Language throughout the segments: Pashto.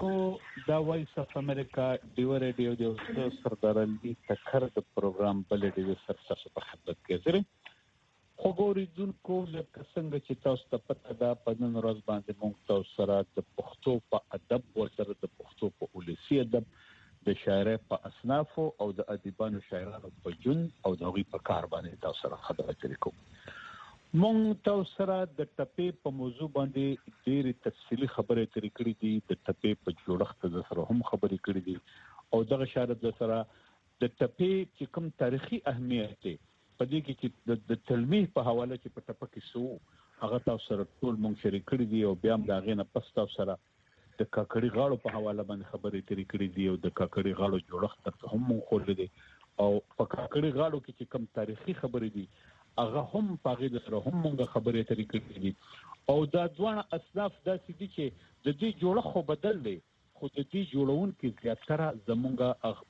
اوریدونکو دا وایس اف امریکا ډیو ریډیو د سردار علي تکر د پروګرام بل ډیو سر تاسو په خدمت کې زری خو اوریدونکو لکه څنګه چې تاسو ته پته ده په نن ورځ باندې موږ تاسو سره د پښتو په ادب ورسره د پښتو په اولسي ادب د شاعرۍ په اصناف او د ادیبانو شاعرانو په جون او د هغوی په کار باندې تاسو سره خبرې کوو. مونږ تاسو سره د ټپې په موضوع باندې ډېرې تفصیلي خبرې کړې دي. د ټپې په جوړښت سره هم خبرې کړې دي او دغه شاعر د سره د ټپې چې کوم تاریخي اهمیت دی په دې کې چې د تلمیح په حواله چې په ټپه کې سو هغه تاسو سره ټول مونږ شریک کړی دي او بیا هم دا غینه پس تاسو سره د کاکړي غاړو په حواله باندې خبرې کړې دي او د کاکړي غاړو جوړښت هم مونږ خورل دي او په کاکړي غاړو کې چې کوم تاریخي خبرې دي هغه هم پاغې د سره هم مونږ خبرې کړې دي او دا دوه اصناف داسې دي چې د دې جوړښت خو بدل دی خو د دې جوړون کې زیاتره زمونږه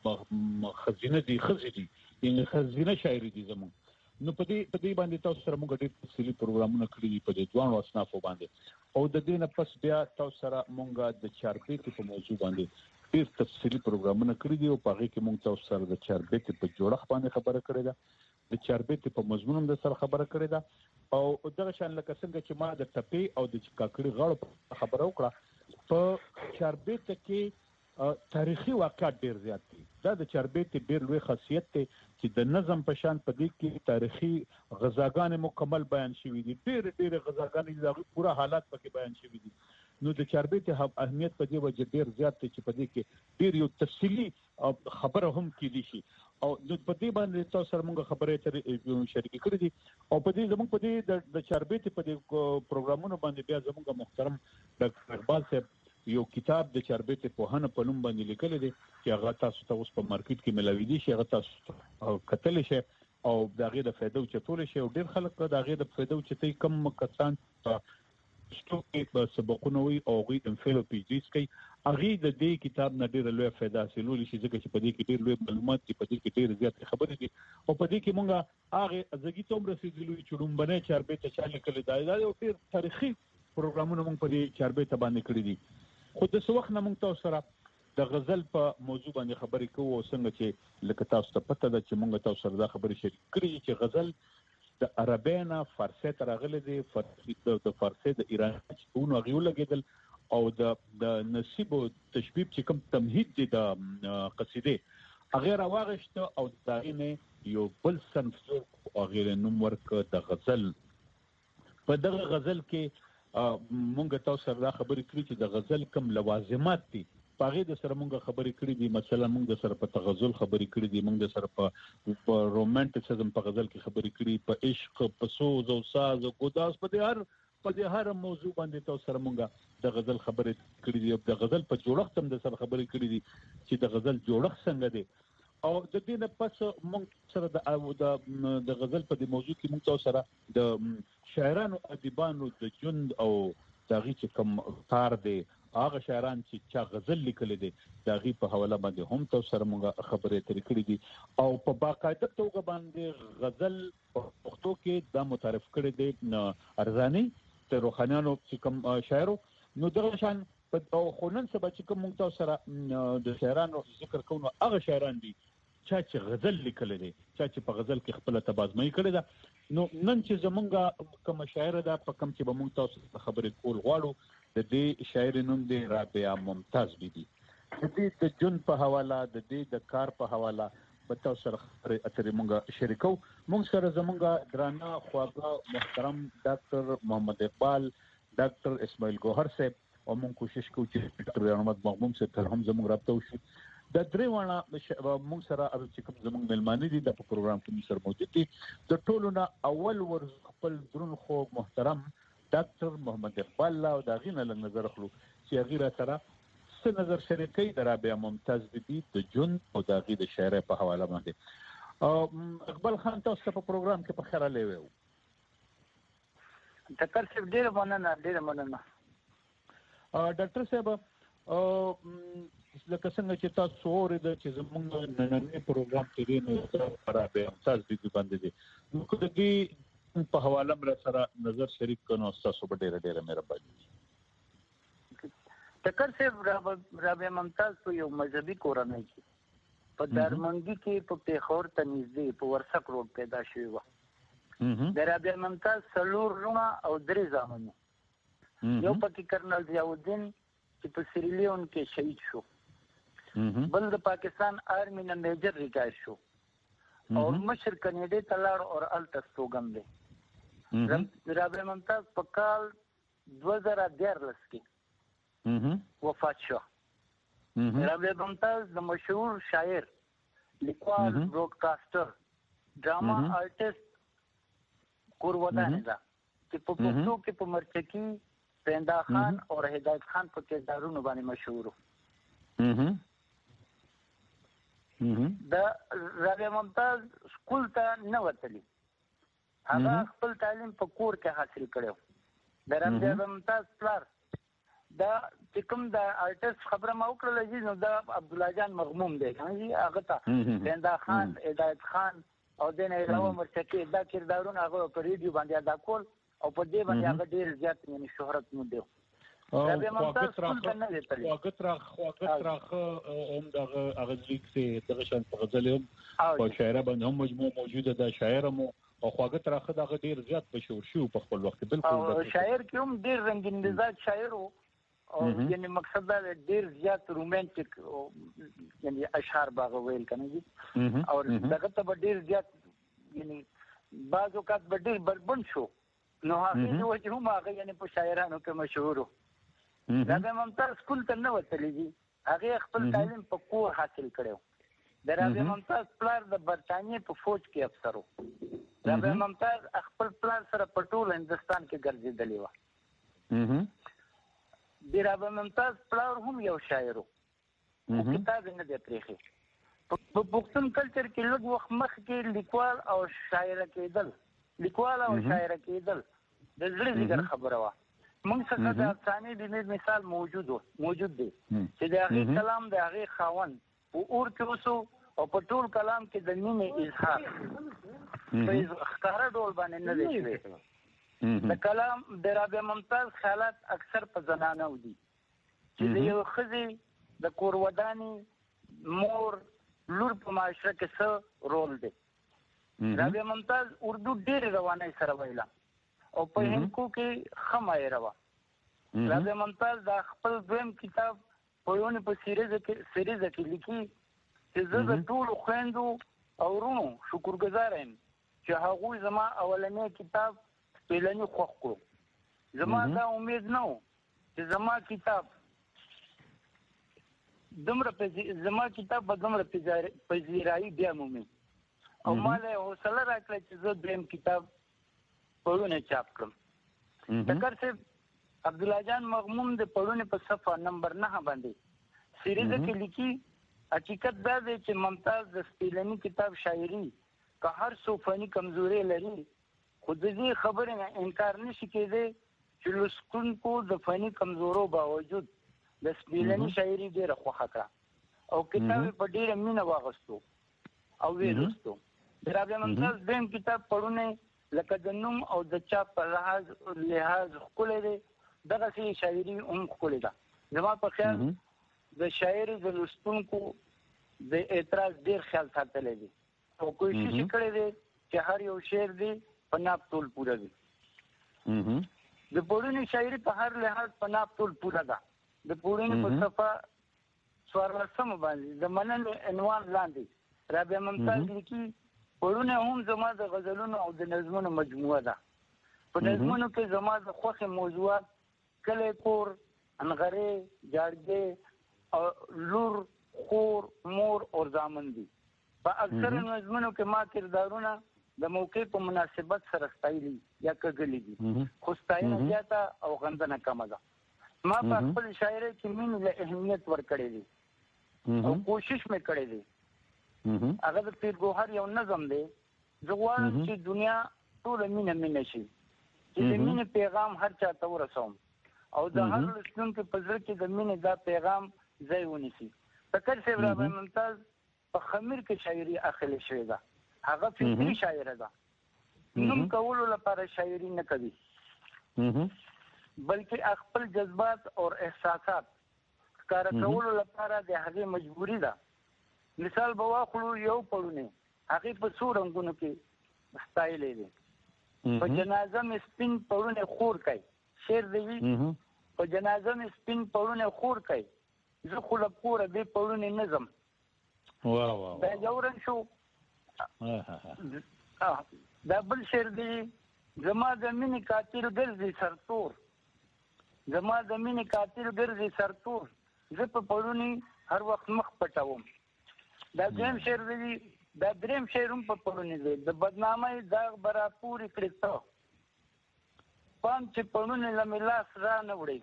خزینه دي یعنی خزینه شاعري دي زمونږ. نو په دې باندې تاسو سره موږ ډېر تفصیلي پروګرامونه کړی دي په دې دوه اصنافو باندې او د دې نه پس بیا تاسو سره موږ د چاربیتې په موضوع باندې ډېر تفصیلي پروګرامونه کړی دي او په هغه کې موږ تاسو سره د چاربیتې په جوړښت باندې خبره کړې ده د چاربیتې په مضمون هم د سره خبره کړې ده او دغه شان لکه څنګه چې ما د ټپې او د کاکړي غاړو خبره وکړه په چاربیتې کې تاریخي واقعات ډیر زیات دي. دا د چاربیتې ډیر لوی خاصیت دی چې د نظم په شان په دې کې تاریخي غزاګانې مکمل بیان شوي دي. ډیر غزاګانې د پوره حالات پکې بیان شوي دي. نو د چاربیتې اهمیت په دې وجه ډیر زیات دی چې په دې کې ډیر یو تفصیلي خبره هم کېدی شي او په دې باندې تاسو سره موږ خبرې شریک کړې دي او په دې زموږ په دې د چاربیتې په دې پروګرامونو باندې بیا زموږ محترم ډاکټر اقبال صاحب یو کتاب د چاربیتې پوهنه په نوم باندې لیکل دي چې هغه تاسو ته اوس په مارکیټ کې ملاوي دي شي هغه تاسو کتل شي او دا غي د فائدو چتول شي او ډیر خلک دا غي د فائدو چتي کم کسان په سبقونه وي او غي انفلو پی جی کوي هغه د دې کتاب نه ډیر لوی فائدہ حاصلول شي ځکه چې په دې کې ډیر لوی معلومات دي په دې کې ډیر زیات خبرې دي او په دې کې مونږه هغه ځګی ته رسیدلو چې ډومبنه چاربیتې چاله کړی دا یو ډیر تاریخي پروګرامونه مونږ په دې چاربیتې باندې کړی دي. خو د څو وخت نه مونږ تاسو سره د غزل په موضوع باندې خبرې کوو او څنګه چې لکه تاسو ته پته ده چې مونږ تاسو سره دا خبرې شریک کړې چې غزل د عربی نه فارسی ته راغلی دی د فارسی د ایران څخه غوښ لګیدل او د نصیب او تشبیب چې کوم تمهید دي د قصیده هغه راوغشت او دغه یو بل صنف او غیر نوم ورک د غزل په دغه غزل کې مونږ تاسو سره دا خبرې کړې چې د غزل کوم لوازمات دي پاغه د سره مونږ خبرې کړې دي مثلا مونږ د سره په تغزل خبرې کړې دي مونږ د سره په رومانټیسزم په غزل کې خبرې کړې په عشق په سوز او ساز او ګداس په دې هر موضوع باندې تاسو سره مونږ د غزل خبرې کړې دي او د غزل په جوړښت هم د سره خبرې کړې دي چې د غزل جوړښت څنګه دی او د دې نه پس مونږ سره د غزل په دې موضوع کې مونږ تاسو سره د شاعرانو ادیبانو د ژوند او دغه چې کوم کار دی هغه شاعران چې چا غزل لیکل دي دغه په حواله باندې هم تاسو سره مونږ خبرې اترې کړې دي او په باقاعده توګه باندې غزل په پښتو کې دا متعارف کړی دی ارزانی ته روحانیانو چې کوم شاعرو نو دغه شان په خونن سبا چې کوم مونږ تاسو سره د شاعرانو ذکر کوو هغه شاعران دي چې غزل لیکل دي چې په غزل کې خپل تبازمای کړی ده. نو نن چې زمونږه کوم شاعر ده په کوم چې به مونږ تاسو خبرې کول غواړو د دې شاعر نوم دی رابعه ممتاز بیبي. د دې د جون په حواله د دې د کار په حواله به تاسو سره خبرې اترې مونږ شریکو. مونږ سره زمونږه درانه خواږه محترم ډاکټر محمد اقبال ډاکټر اسماعیل ګوهر صاحب او مونږ کوشش کوو چې ډاکټر احمد مغموم صاحب سره هم زموږ رابطه وشي. د درې وانه مونږ سره چې کوم زموږ ملمانه دي د پروګرام کې سره موجود دي د ټولو نه اول ور خپل درون خو محترم ډاکټر محمد اقبال او دا غینه له نظر خلو چې غیره سره څه نظر شریکي د رابعه ممتاز بیبي د جون او د غي د شاعرۍ په حواله باندې. اقبال خان تاسو په پروګرام کې په خیر لې وو ډاکټر صاحب ډیر مننه ډاکټر صاحب لکه څنګه چې تاسو اورید چې زموږ نننې پروګرام کې دی نو رابعه ممتاز بیبي باندې دي نو کله دې په حواله مر سره نظر شریک کونو تاسو به ډیره مهرباني. ټکر صاحب رابعه ممتاز په یو مذهبي کورنۍ کې په دارمنګي کې په پیښور ته نږدې په ورسک روډ پیدا شوی و. د رابعه ممتاز 4 لوڼه او 3 زامن. یو پکې کرنل ضیاءالدین چې په سیریلیون کې شهید شو. بل د پاکستان آرمی نه میجر ریټایر شو او مشر کنیډا ته لاړ او الته ستوګن دی. رابعه ممتاز په کال 2014 کې وفات شو. رابعه ممتاز د مشهور شاعر، لیکوال، براډکاسټر، ډراما آرټیست کورودانې ده چې په پښتو کې په مرچکي، پیندا خان او هدایت خان په کردارونو باندې مشهور وو. د رابعه ممتاز سکول ته نه وتلی، هغه خپل تعلیم په کور کې حاصل کړو. د رابعه ممتاز پلار دا چې کوم د آرټیست خبره ما وکړله چې نو دا عبدالله جان مغموم دی، هغه ته پیندا خان، هدایت خان او د نه علاوه مرچکي دا کردارونه هغه په ریډیو باندې ادا کول او په دې باندې هغه ډیر زیات یعنی شهرت مو دی. رابعه ممتاز سکول ته نه وتلی. خواږه راخه هم دغه لیک چې دغه شان په غزل هم او شاعره باندې هم مجموعه موجوده ده، شاعر مو او خواږه راخه دغه ډیر زیات مشهور شو په خپل وخت. بالکل شاعر کې هم ډیر رنگین مزاج شاعر او یعنی مقصد دا ډیر زیات رومانټیک یعنی اشعار باغ ویل کنه جی او دغه ته ډیر زیات یعنی بعض اوقات ډیر بربند شو نو هغه د وجه هم هغه یعنی په شاعرانو کې مشهور. رابعه ممتاز سکول ته نه وتلی دي، هغه خپل تعلیم په کور حاصل کړو. د رابعه ممتاز پلار د برتانیې په فوج کې افسر و. رابعه ممتاز خپل پلار سره په ټول هندستان کې ګرځېدلی و. د رابعه ممتاز پلار هم یو شاعر و، کتاب نه دی پرېښی. په پښتون کلچر کې لږ وخت مخکې لیکوال او شاعره کېدل د زړه ځیګر خبره وه. موږ څخه د افسانې د مثال موجود دی چې د هغې کلام د هغې خاوند په اور کې اوسو او په ټول کلام کې د مینې اظهار په ښکاره ډول باندې نه دی شوی. د کلام د رابعه ممتاز خیالات اکثر په زنانو دي چې د یو ښځې د کور ودانې مور لور په معاشره کې څه رول دی. رابعه ممتاز اردو ډېرې روانۍ سره ویله او په هندکو کې ښه ماهره وه. رابعه ممتاز دا خپل دویم کتاب په یونې په سیریزه کې لیکي چې زه د ټولو خویندو او وروڼو شکرګزاره یم چې هغوی زما اولنی کتاب سپېلني خوښ کړو. زما دا امید نه و چې زما کتاب به دومره پذیرایي بیا مومي او ما له حوصله راکړه چې زه دویم کتاب پړونه چاپ کړم. ټکر صاحب عبدالله جان مغموم د پړونې په صفحه نمبر 9 باندې سیریزه کې لیکي حقیقت دا دی چې ممتاز د سپېلني کتاب شاعري که هر څو فني کمزوري لري خو د دې خبرې نه انکار نشي کېدی چې لوستونکو د فني کمزورو باوجود د سپېلني شاعري ډېره خوښه کړه او کتاب یې په ډېره مینه واغوستو او ویې لوستو. د رابعه ممتاز دویم کتاب پړونه لکه د نوم او د چاپ په لحاظ ښکلی دی، دغسې شاعري هم ښکلې ده. زما په خیال د شاعر د لوستونکو د اعتراض ډېر خیال ساتلی دی او کوشش یې کړی دی چې هر یو شعر دی په ناب تول پوره وي. د پړونې شاعري په هر لحاظ په ناب تول پوره ده. د پړونې په صفحه 14 باندې د مننې عنوان لاندې رابعه ممتاز لیکي پړونه هم زما د غزلونو او د نظمونو مجموعه ده. په نظمونو کې زما د خوښې موضوعات کلی کور، انغرې، جاړګې او لور، خور، مور او زامن دي. په اکثر نظمونو کې ما کردارونه د موقع په مناسبت سره ستایلي یا کږلي دي، خو ستاینه زیاته او غندنه کمه ده. ما په خپل شاعرۍ کې مینې له اهمیت ورکړی دی او کوشش مې کړی دی. هغه د پیر ګوهر یو نظم دی، زه غواړم چې دنیا ټوله مینه شي، چې د مینې پیغام هر چا ته ورسوم او د هر لوستونکي په زړه کې د مینې دا پیغام ځای ونیسي. ټکر صاحب رابعه ممتاز په خمیر کې شاعري اخلي شوې ده. هغه فکري شاعره ده، نوم کولو لپاره شاعري نه کوي بلکې خپل جذبات او احساسات ښکارا کولو لپاره د هغې مجبوري ده. مثال به واخلو یو پړونی هغې په څو رنګونو کې ستایلی دی. په جنازه مې سپین پړونی خور کوي، شعر دی وي په جنازه مې سپین پړونی خور کوي، زه خو له کوره بې پړونی نه ځم. دا یو رنګ شو. دا بل شعر دی زما د مینې قاتل ګرځي سرتور، زما د مینې قاتل ګرځي سرتور، زه په پړوني هر وخت مخ پټوم. دا دویم شعر دی. دا دریم شعر هم په پړوني دی. د بدنامۍ داغ به را پورې کړې ته، پام چې پړوني له مې لاس را نه وړې.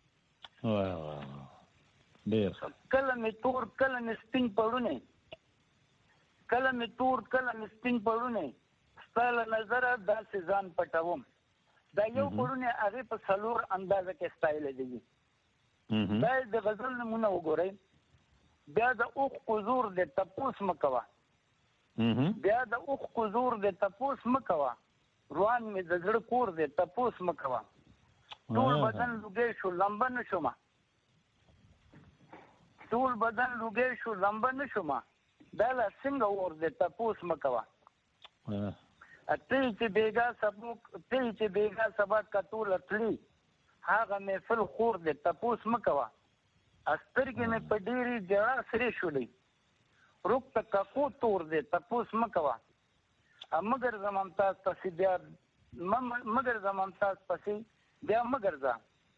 کله مې تور کله مې سپین پړونی، کله مې تور کله مې سپین پړونی، ستا له نظره داسې ځان پټوم. دا یو پړونی هغې په 4 اندازه کې ستایلی دی. دا د غزل نمونه وګورئ. بیا د اوښکو زور د تپوس مه کوه، بیا د اوښکو زور د تپوس مه کوه، روان مې د زړه کور د تپوس مه کوه. ټول بدن لوګی شو لمبه نه شومه، ټول بدن لوګی شو لمبه نه شومه، دا لا څنګه اور د تپوس مه کوه. ته چې بیګا سبا کتول تلی، هغه محفل خور د تپوس مه کوه. سترګې مې په ډېرې ژړا سرې شولې، روک ته ککو تور دی تپوس مه کوه. مګر زه ممتاز پسې بیا مګر زه ممتاز پسې بیا مه ګرځه،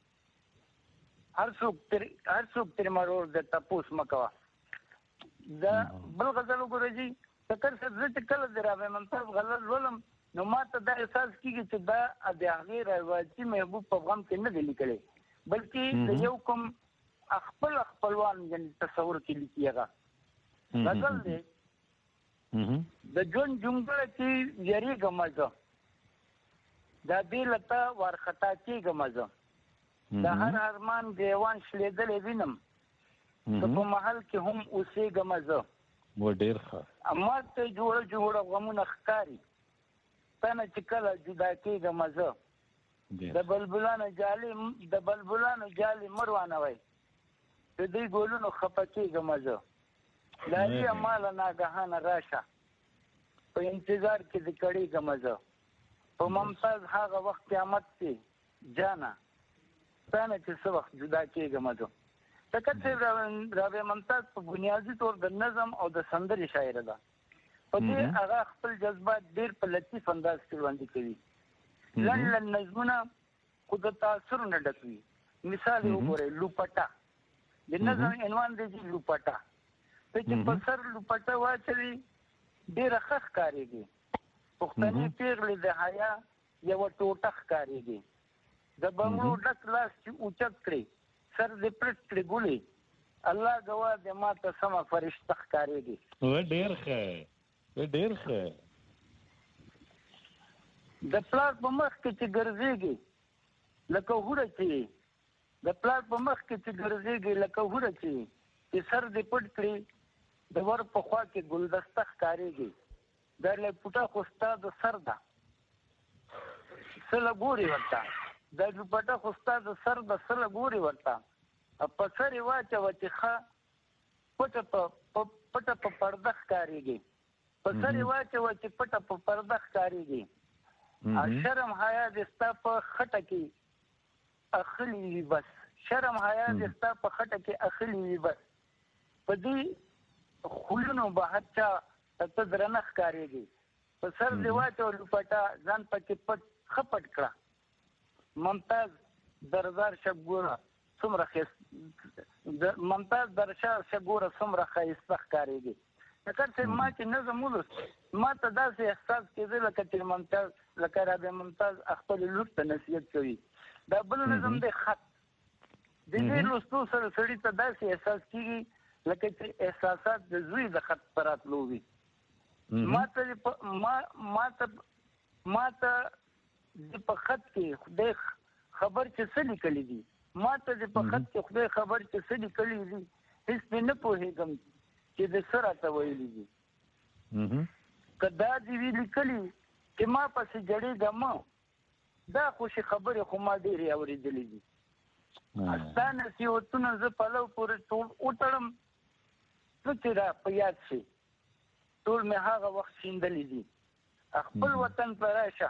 هر څوک ترې مرور دی تپوس مه کوه. دا بل غزل وګورئ جي. فکر صاحب زه چې کله د رابعه ممتاز غزل لولم نو ما ته دا احساس کېږي چې دا د هغې روایتي محبوب په غم کې نه دی لیکلی، بلکې د یو کوم خپلوان یعنې تصور کې لیکي. هغه غزل دی د ژوند جونګړه کې یریږم زه، دا بې له تا وارخطا کېږم زه، د هر ارمان ګریوان شلېدلی وینم، که په محل کې هم اوسېږم زه. ډېر ښه. ما ته جوړه غمونه ښکاري، تا نه چې کله جدا کېږم زه، د بلبلانو جالې مه روانوئ، د دوی ګلونو خفه کېږم زه. لاليه ماله ناګهانه راشه، په انتظار کې د کړېږم زه، په ممتاز هغه وخت قیامت کې جانه، تا نه چې څه وخت جدا کېږم زه. فقط صاحب رابعه ممتاز په بنیادي طور د نظم او د سندرې شاعره ده. په دې هغه خپل جذبات ډېر په لطیف انداز کې وړاندې کوي. لنډ نظمونه خو د تاثرونه ډک وي. مثال یې وګورئ، لوپټه د نظم عنوان دی چې لوپټه. ته چې په سر لوپټه واچوي ډېره ښه ښکارېږي، پښتني پېغلې د حیا یوه ټوټه ښکارېږي، د بنګړو ډک لاس چې اوچت کړې سر دې پټ کړې ګلې، الله ګواه دې ما ته سمه فرشته ښکارېږي. ډېر ښه ډېر ښه. د پلار په مخ کې چې ګرځېږي لکه هوره چې، د پلار په مخ کې چې ګرځېږي لکه هوره چې سر دې پټ کړي د ور په خوا کې ګلدسته ښکارېږي، دا لپټه خو ستا د سر ده څه له ګورې ورته، دا لپټه خو ستا د سر ده څه له ګورې ورته، په سر یې واچوه چې ښه پټه په پرده ښکارېږي، په سر یې واچوه چې پټه په پرده ښکارېږي، شرم حیا دې ستا په خټه کې اخلي وي بس، شرم حیا دې ستا په خټه کې اخلي وي بس، په دې خویونو به هر چا ته درنه ښکارېږي، په سر دې واچوه لوپټه ځان پکې ښه پټ کړه، ممتاز درشا شګوره څومره ښایسته ښکارېږي. فقط صاحب ما چې نظم ولوست ما ته داسې احساس کېده لکه رابعه ممتاز خپلې لور ته نصیحت کوي. دا بل نظم دی خط. د دې لوستو سره سړي ته داسې احساس کېږي لکه چې احساسات د زوی د خط په راتلو وي. ما ته د په خط کې خدای خبر چې څه لیکلي دي، ما ته د په خط کې خدای خبر چې څه لیکلي دي، هېڅ مې نه پوهېږم چې د څه راته ویلي دي. که دا دې وي لیکلي چې ما پسې جړېږه مه، دا خوشي خبرې خو ما ډېرې اورېدلې دي. ستانه سیوتونه ز پلو پورې ټول وټړم چې را په یاد شي ټول مې هغه وخت شیندلې دي. خپل وطن ته راشه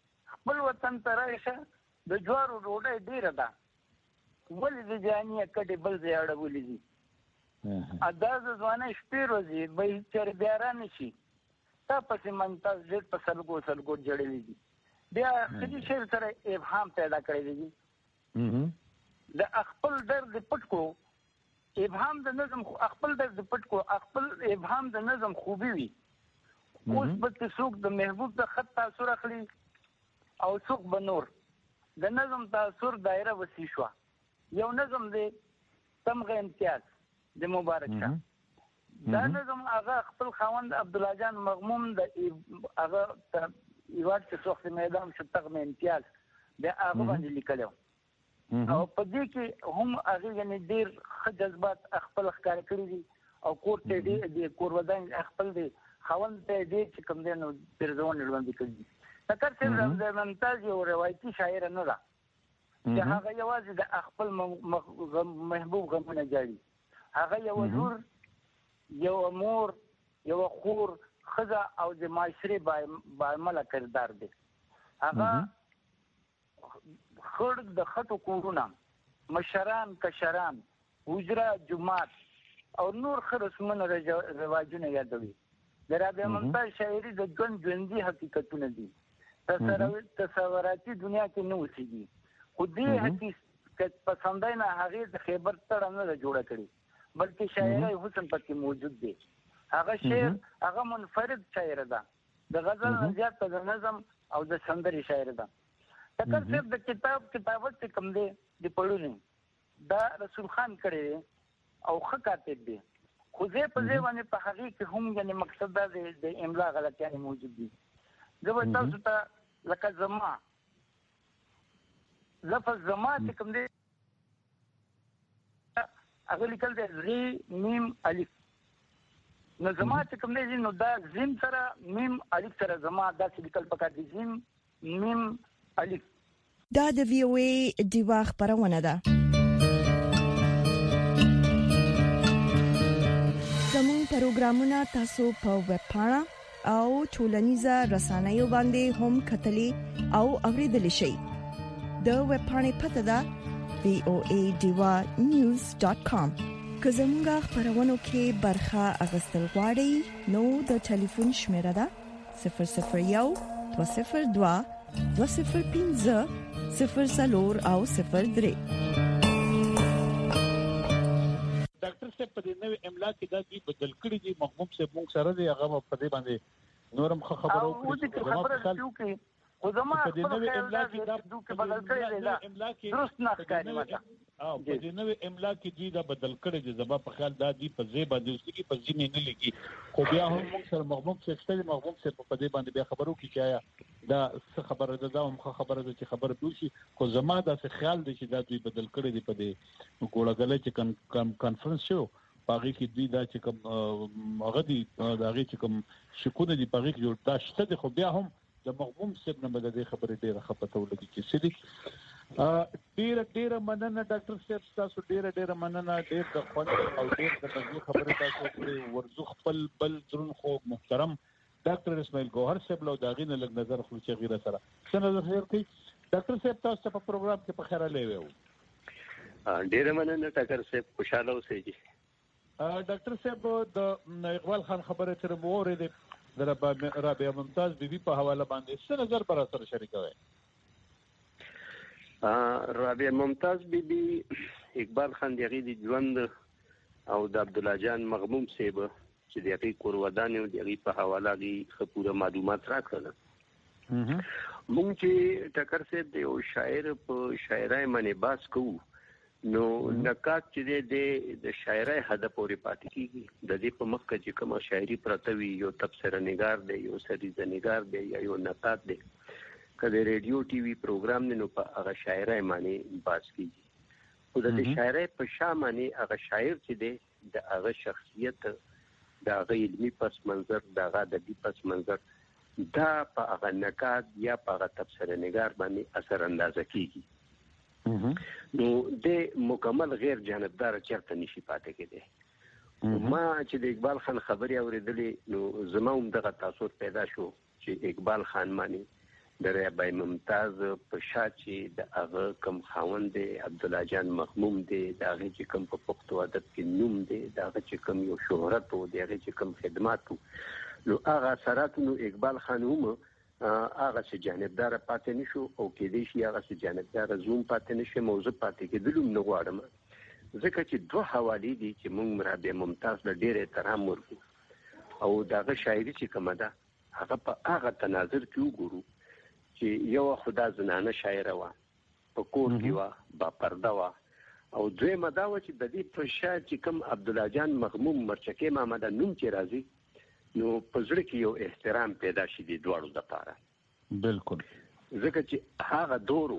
د جوارو ډوډۍ ډیره ده ولې د جانیه کډې بل ځای اړولې دي. دا ځوانه شپې ورځې به چېرې بیا رانشي تا پسې منتظ ډېر په سلګو جړلې دي. بیا اخري شعر سره ابهام پیدا کړی دی. د خپل درد پټ کو ابهام د نظم خپل درد پټ کو خپل ابهام د نظم خوبي وي. اوس به څوک د محبوب د خط تاثر اخلي او څوک به نور د نظم تاثر دایره وسیع شو. یو نظم دی تمغه امتیاز د مبارک شاه. دا نظم هغه خپل خاوند عبدالله جان مغموم د هغه ایواد چې څوخت میدان شو تغمه امتیاز د هغه باندې لیکلو او په دې کې هم هغه یعنی ډیر ښه جذبات خپل ښکار کړی دي او کور ته دې کور ودان خپل دي خاوند ته دې چې کوم دې نو ترځون وړاندې کړی. تکر چې د ممتاز یو روایتي شاعر نه ده چې هغه یوازې د خپل محبوب غمونه جاړي. هغه یو لور یو مور یو خور خزه او د معاشري باعمله کردار دی. هغه خړ د خټو کورونه مشران کشران حجره جماعت او نور خرسمن رواجونه یادوي. د رابعه ممتاز شاعري د ژوندۍ حقیقتونه دي. تصوراتي دنیا کې نه اوسېږي خو دې حقیقت پسندای نه هغه د خیبر تړه نه جوړه کړي بلکې شاعري حسن پکې موجود دی. هغه شعر هغه منفرد شاعر ده د غزل نه زیات د نظم او د سندري شاعر ده. تکر صرف د کتابت چې کوم دی د پړونی دا رسول خان کړی او ښه کاتب دی خو زه په ځای باندې په هغه کې هم یعنی مقصد دا د املا غلطیانې موجود دي. زه به تاسو ته لکه زما لفظ زما چې کوم دی هغه لیکل دی ری میم الف نو زما چې کوم دی نو دا زم سره میم الف سره زما دا چې لیکل پکار دي زم میم الف. دا د وی او ای دیوا خبرونه ده. زموږ پروګرامونه تاسو په ویب پاڼه او ټولنیزه رسنیو باندې هم کتلی او اوریدلی شئ. د ویب پاڼې پته ده voadivanews.com. که زموږ خبرونو کې برخه اغوستل غواړئ نو د ټلیفون شمیره ده 001 202 205 0 او 03. ډاکټر صاحب په دې نوې املا کې دا دي بدل کړی دي محبوب صاحب موږ سره دی هغه په دې باندې نورم خبرو کوي خو زما په دې نوې املا کې دا بدل کړی دی درست نه ښکاري ماته او په دې نوې املا کې دي دا بدل کړی دي زما په خیال دا دي په ځای باندې اوسېږي په ځینې نه لګي خو بیا هم موږ سره محبوب صاحب په دې باندې بیا خبرو کې چې دا څه خبره ده دا هم خبره ده چې خبره دوشي خو زما دا څه خیال دی چې دا دوی بدل کړی دی په دې ګوړګلې چې کانفرنس شو پاږي کې دوی دا چې کوم هغه دي دا هغه چې کوم شکونه دي پاږي کې جوړ دا شته دي خو بیا هم د مغموم صاحب نه بده دې خبره ډیره خپته ولګي چې سړي ډیره مننه ډاکټر صاحب تاسو ډیره مننه ډیر د خوند او ډیر د مزه خبره تاسو کړې ورزو خپل بل درون خو محترم ډاکټر اسماعیل ګوهر صاحب له داغینه لږ نظر خو چې غیره سره څه نظر خیر کوي ډاکټر صاحب تاسو په پروګرام کې په خیر لوي ډیره مننه ډاکټر صاحب خوشاله اوسئ. ډاکټر صاحب د اقبال خان خبره تر مورې د رابعه ممتاز بیبي په حواله باندې څه نظر پر سره شریکوي؟ رابعه ممتاز بیبي اقبال خان دغه د ژوند او د عبدالله جان مغموم صاحب چې دغه کورودان او دغه په حواله دي خپوره معلومات راکړل. مونږ چې ټکر صاحب د یو شاعر په شاعرای باندې باس کوو نو نکات چې د شاعرای هدف پورې پاتې کیږي د دې په مخ کې کوم شاعري پرته وي یو تبصره نگار دی یو سریزه نگار دی یا یو نکات دی کله ریډیو ټي وي پروګرام نه نو په هغه شاعرای باندې باس کیږي خو د شاعرای په شامه هغه شاعر چې دی د هغه شخصیت د هغه علمي پس منظر د هغه ادبي پس منظر دا په هغه نکات یا په هغه تبصره نگار باندې اثر اندازه کیږي. نو د مکمل غیر جانبدار چرته نشي پاتې کېدی. ما چې د اقبال خان خبري اوریدلې نو زما هم دغه تاثر پیدا شو چې اقبال خان مانی د رباعي ممتاز په شا چې د هغه کم خاوند دی عبدالله جان مغموم دی، د هغه چې کم په پښتو ادب کې نوم دی، د هغه چې کم یو شهرت او د هغه چې کم خدمات نو هغه اثرات نو اقبال خان هم هغه چې جانبدار پاتې نشو او کې دې شي هغه چې جانبدار زوم پاتې نشي موضوع پاتې کېدلم نه غواړم، ځکه چې دوه حوالی دي چې موږ رباعي ممتاز له ډېر احترام ورکو او دغه شاعري چې کومه ده هغه په هغه تناظر کې وګورو چې یو خدا زنانه شاعره وا په کور کې وا با پرده وا او دویمه دا و چې د دې په شا چې کوم عبدالله جان مغموم مرچکي محمد نوم چې راځي نو په زړه کې یو احترام پیدا شي د دوړو لپاره. بالکل ځکه چې هغه دورو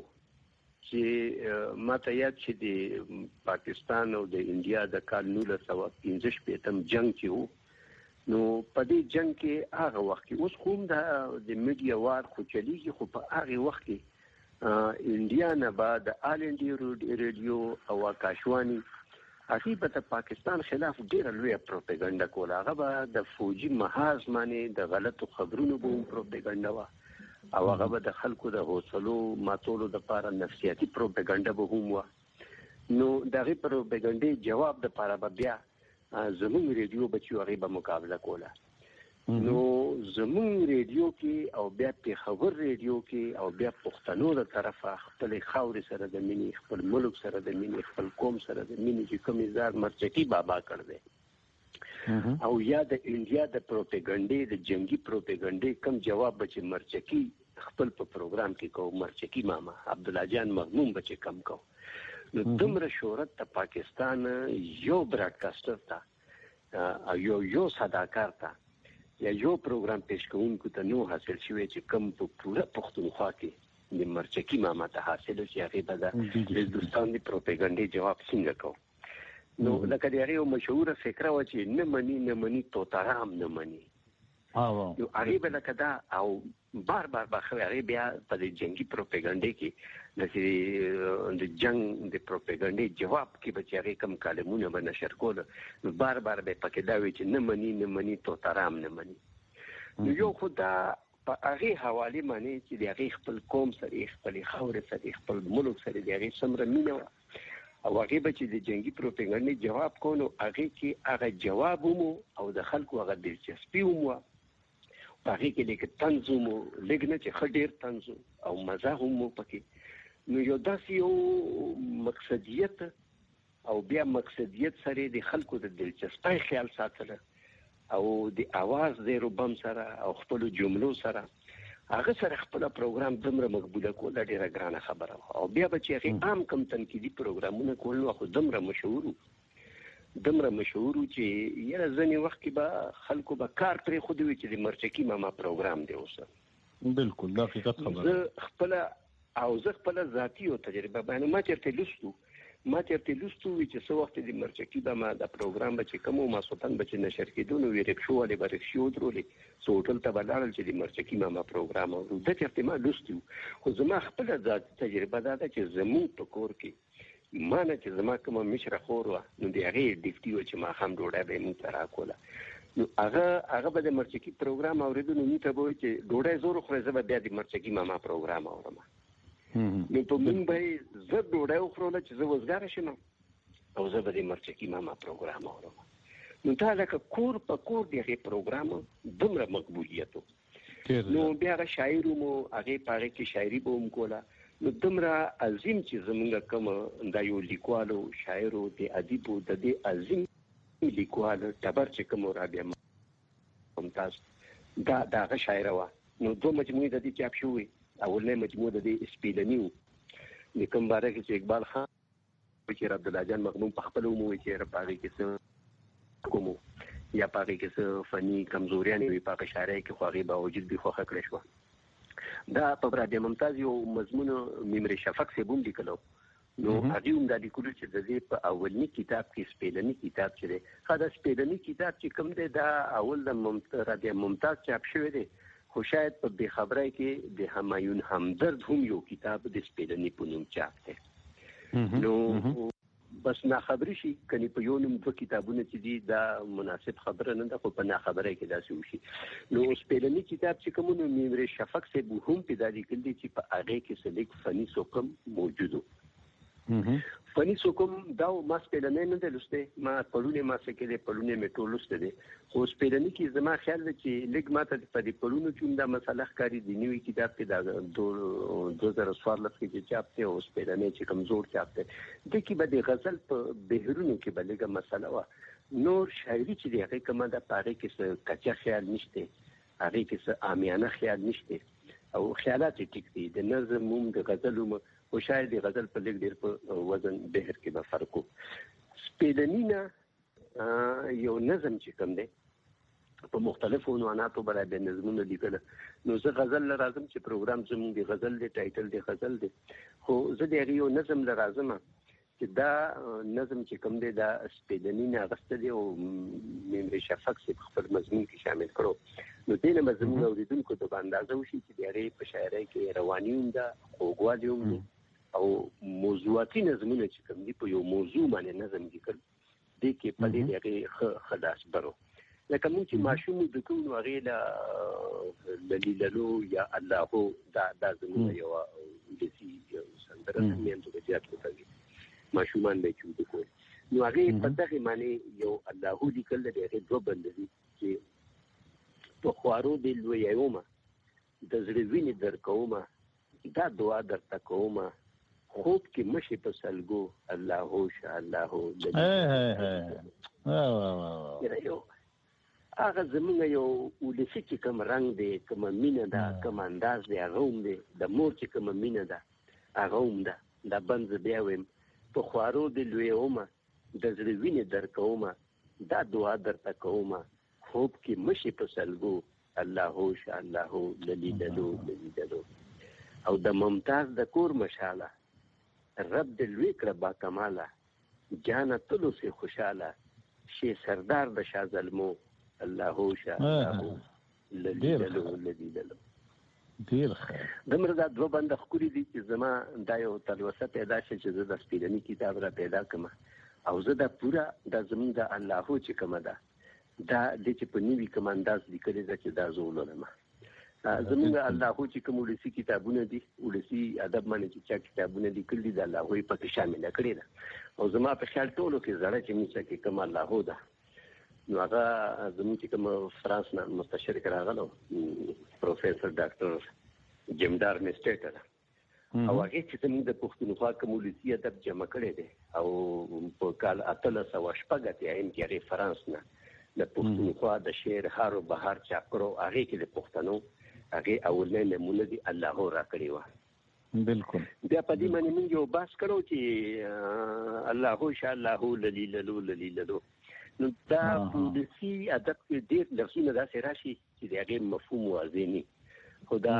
چې ماته یاد چې د پاکستان او د انډیا د کال 1915 جنگ کې وو، نو په دې جنگ کې هغه وخت کې اوس کوم د میډیا وار خو چلیږي، خو په هغه وخت کې انډیا نه بعد آل انډیا ریډیو او آکاشوانی هغه په پاکستان خلاف ډیره لوی پروپاګاندا کوله. هغه به د فوجي محاذ باندې د غلطو خبرونو به پروپاګاندا وا او هغه به د خلکو د حوصلو ماتولو لپاره نفسیاتي پروپاګاندا به هم وا. نو دغه پروپاګاندا جواب د لپاره به بیا زمون ریډیو بچو هغه به مقابله کوله. نو زمون ریډیو کې او بیا په خبر ریډیو کې او بیا پښتنو له طرفه خپل خاور سره د مینی، خپل ملک سره د مینی، خپل قوم سره د مینی چې کوم ازار مرچکی بابا کړ دې او یا د انډیا د پروپاګاندا د جنگي پروپاګاندا کم جواب بچ مرچکی خپل په پروګرام کې کو مرچکی ماما عبدالله جان مغموم بچ کم کو. نو دمر شهرت د پاکستان یو براډکاسټر تا یو صداکار تا یا یو پروګرام پیش کوونکو ته نو حاصل شوی چې کم په پوره پښتونخوا کې د مرچکی ماما ته حاصل شي هغه به د هندستان د پروپاګاندا جواب څنګه کو. نو لکه د هغه مشهور فکره و چې نه مني توتارام نه مني نو هغه به لکه دا او بار بخوي هغه بیا په د جنگي پروپاګاندا کې د جنگ د پروپاګاندا جواب کې به چې هغه کم کلمونه به نشر کول نو بار به پکې دا وی چې نه مني توتارام نه مني. نو یو خدا په هغه حواله معنی چې د هغه خپل قوم سره خپل خاور سره خپل ملک سره د هغه سمره مینه او هغه به چې د جنگي پروپاګاندا جواب کولو هغه کې هغه جواب مو او د خلکو هغه دلچسپي مو هغه کې لیک تنظیم لګنه چې خډیر تنظیم او مزه هم پکې. نو یو داسې یو مقصدیت او بیا مقصدیت سره د خلکو د دلچسپۍ خیال ساتل او د आवाज د ربم سره او خپل جملو سره هغه سره خپل پروګرام دمره مقبوله کول ډیره ګرانه خبره او بیا به چې هغه عام کم تنقیدي پروګرامونه کول نو خو دمره مشهور چې یره ځنی وخت کې به خلکو به کار پرې خو دوی چې د مرچکی ماما پروګرام دی اوسه. بالکل دا حقیقت خبره. زه خپل ذاتی او تجربه باندې ما چرته لستو چې څو وخت د مرچکی ماما د پروګرام به چې کوم ما سلطان به چې نشر کېدو نو ریکشو ولې برښیو درولې سوټل ته بلل چې د مرچکی ماما پروګرام او د چرته ما لستو خو زما خپل ذاتی تجربه دا چې زمو په کور کې مانه چې زما کوم مشره خور و نو دی هغه ډیفټي و چې ما هم ډوډۍ به مون ترا کوله نو هغه به د مرچکی پروګرام اوریدو نو ته به چې ډوډۍ زور خو زه به بیا د مرچکی ماما پروګرام اورم. نو په مون به زه ډوډۍ خورم چې زه وزګار شم او زه به د مرچکی ماما پروګرام اورم. نو دا لکه کور په کور دی پروګرام دومره مقبولیت نو بیا شاعر مو هغه پاره کې شاعري به هم کوله. نو دومره عظیم چې زمونږ کوم د یو لیکوالو شاعرو د ادیبو د دې عظیم لیکوالو تبر چې کوم رابعه ممتاز دا هغه شاعره و. نو دوه مجموعې د دې چاپ شوې، اولنۍ مجموعه د دې سپیلنی و د کوم باره کې چې اقبال خان چې عبدالله جان مغموم په خپل وموي چې رپاغي کې څه کوم یا پاغي کې څه فني کمزوریاں وي په شاعرۍ کې خو هغه باوجود به خوخه کړی شو. دا په رابعه ممتاز یو مضمون میمری شفق سے بوم لیکلو نو هغه هم د لیکلو چې د دې په اولنی کتاب کې سپیلنی کتاب چې دی دا سپیلنی کتاب چې کوم دی دا اول د رابعه ممتاز چاپ شوی دی خو شاید په بې خبرۍ کې د همایون همدرد هم یو کتاب د سپیلنی په نوم چاپ دی. نو بس نا خبري شي کني په یو نوم دوه کتابونه چې دي دا مناسب خبره نه ده، خو په نا خبره کې داسې وشي. نو سپېلني کتاب چې کوم نو میمري شفق سے هم په دالي کې دي چې په هغه کې سلیک فني سوکم موجودو. فني سوکم دا ما سپېلني نه ده لسته، ما پړونه ما سکه دي پړونه می ټول لسته دي، خو سپېلني کې زما خیال دی چې لګ ماته په دې پړونو کې دا مسله ښکاری دی. نیوي کتاب کې دا 2014 کې چې چاپ ته او سپېلني چې کمزور چاپ ته د کې به د غزل په بهرونو کې بلګه مسله وا. نور شاعري چې دی هغه کومه د پاره کې څه کچا خیال نشته، هغه کې څه عامیانه خیال نشته او خیالات ټیک دي. د نظم موم د غزلو او شاید د غزل په لګ ډیر په وزن بهر کې به فرق وو. سپېلني نه یو نظم چې کوم دی په مختلفو عنواناتو باندې نظمونه لیکل. نو زه غزل لازم چې پروګرام زموږ دی غزل دی، ټایټل دی غزل دی، خو زه د یو نظم لازم چې دا نظم چې کوم دی دا سپېلني نه غسته دی او میمري شفق سے خپل مضمون کې شامل کړو. نو دینه مضمون اوریدونکو ته اندازه وشي چې د هغه په شاعرۍ کې رواني هم ده، خوږوالی هم ده او موضوعاتي نظمونه چې کوم دي په یو موضوع باندې نظم لیکل دي کې په دې هغه خلاص برو. لکه موږ چې ماشوم د کوم هغه دلیللو یا الله دا زموږ یو دسی سندره هم د زیات کوي ماشومان به چې کوي. نو هغه په دغه معنی یو الله لیکل دی هغه دوه بندري چې په خوارو دی لوی یوما د زړه ویني در کومه دا دعا درته کومه خوب کې مشي په سلګو الله هوش الله یو هغه زمونږ یو ولسی چې کوم رنگ دی، کوم مینه ده، کوم انداز دی، هغه هم دی. د مور چې کوم مینه ده هغه هم ده. دا بنز بیا ویم په خوارو دی لوی اومه د زړه ویني در کومه دا دعا درته کومه خوب کې مشي په سلګو الله هوش الله للیللو للیللو. او د ممتاز د کور مشاله رب د لوی کړه با کماله جانا تلو سے خوشاله شي سردار د شازلمو الله هوش الله للیللو للیللو. ډیر ښه. دمر دا دوه بند خوري دي چې زما دا یو تلوسه پیدا شي چې زه د سپېلني کتاب را پیدا کړم او زه دا پورا د زمون د الله هو چې کومه ده دا د چې په نیوي کوم انداز لیکل دي چې دا زولونه زمونږ الله هو چې کوم ولسی کتابونه دي ولسی ادب باندې چې کتابونه لیکل دي د الله هو په کې شامل کړي ده او زما په خیال ټولو کې زړه چې میڅ کې کوم الله هو ده. نو هغه زموږ چې کوم فرانس نه مستشار راغلو پروفیسور ډاکټر جمدار میسټر او هغه چې زموږ د پښتونخوا کوم ولسی ادب جمع کړي دي او په کال 1800 کې هغه فرانس نه د پښتونخوا د شعر هارو بهار چاپ کړو. هغه کې د پښتنو هغه اولنې نمونه دي الله را کړی و. بالکل. بیا په دې باندې موږ یو بحث کړو چې الله هو شاء الله للیللو للیللو. نو دا ولسی ادب کې ډېر لفظونه داسې راشي چې د هغه مفهوم واضح نه. خدا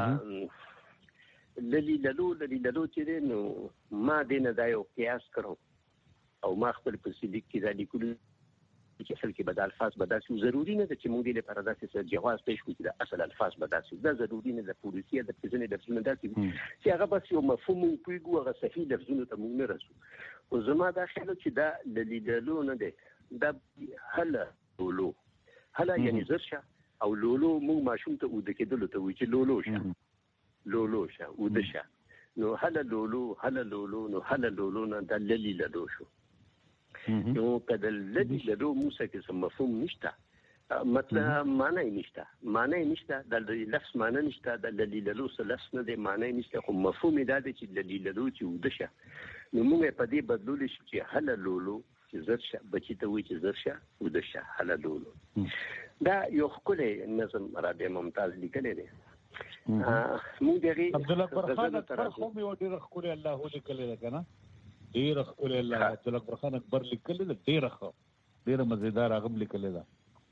للیللو للیللو چې نو ما دې نه دا یو قیاس کړو او ما خپل په سلیک کې دا لیکل چې اصل کې بدل الفاظ بدل شو. ضروری نه ده چې موږ دې لپاره داسې جواز پېښ کړو چې د اصل الفاظ بدل شي. دا ضروری نه ده. پولیسي د ځینې لفظونه داسې چې هغه بس یو مفهوم پیګو هغه صحیح لفظونه ته موږ نه رسو. او زما دا خیال چې دا للیدلو نه ده دا هله لولو هله یعنی زرشه او لولو موږ ماشوم ته ود کېدل ته وی چې لولو شه ودشه. نو هله لولو نو هله لولو نه د للیدلو شو. نو کله للیدلو موسی کې سم مفهوم نشته، مطلب معنی نشته د لفظ معنی نشته د للیدلو سره لفظ نه دی معنی نشته خو مفهوم دا دی چې للیدلو چې ودشه. نو موږ په دې بدلول شي چې هله لولو چې زرشه بچی ته وی چې زرشه ودشه هله لولو. دا یو خپل نظم رابعه ممتاز لیکل دي. موږ دغه عبد الله برخان اکبر خو یو ډیر خپل الله لیکل دي کنه ډیر خپل الله عبد الله برخان اکبر لیکل دي ډیر مزیدار هغه لیکل دي.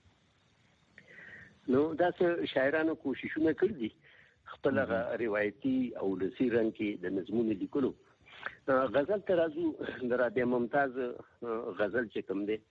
نو دا څه شاعرانو کوششونه کړی دي خپل روایتي او لسی رنګ کې د نظمونو لیکلو. غزل ترازو د رابعه ممتاز غزل چې کوم دی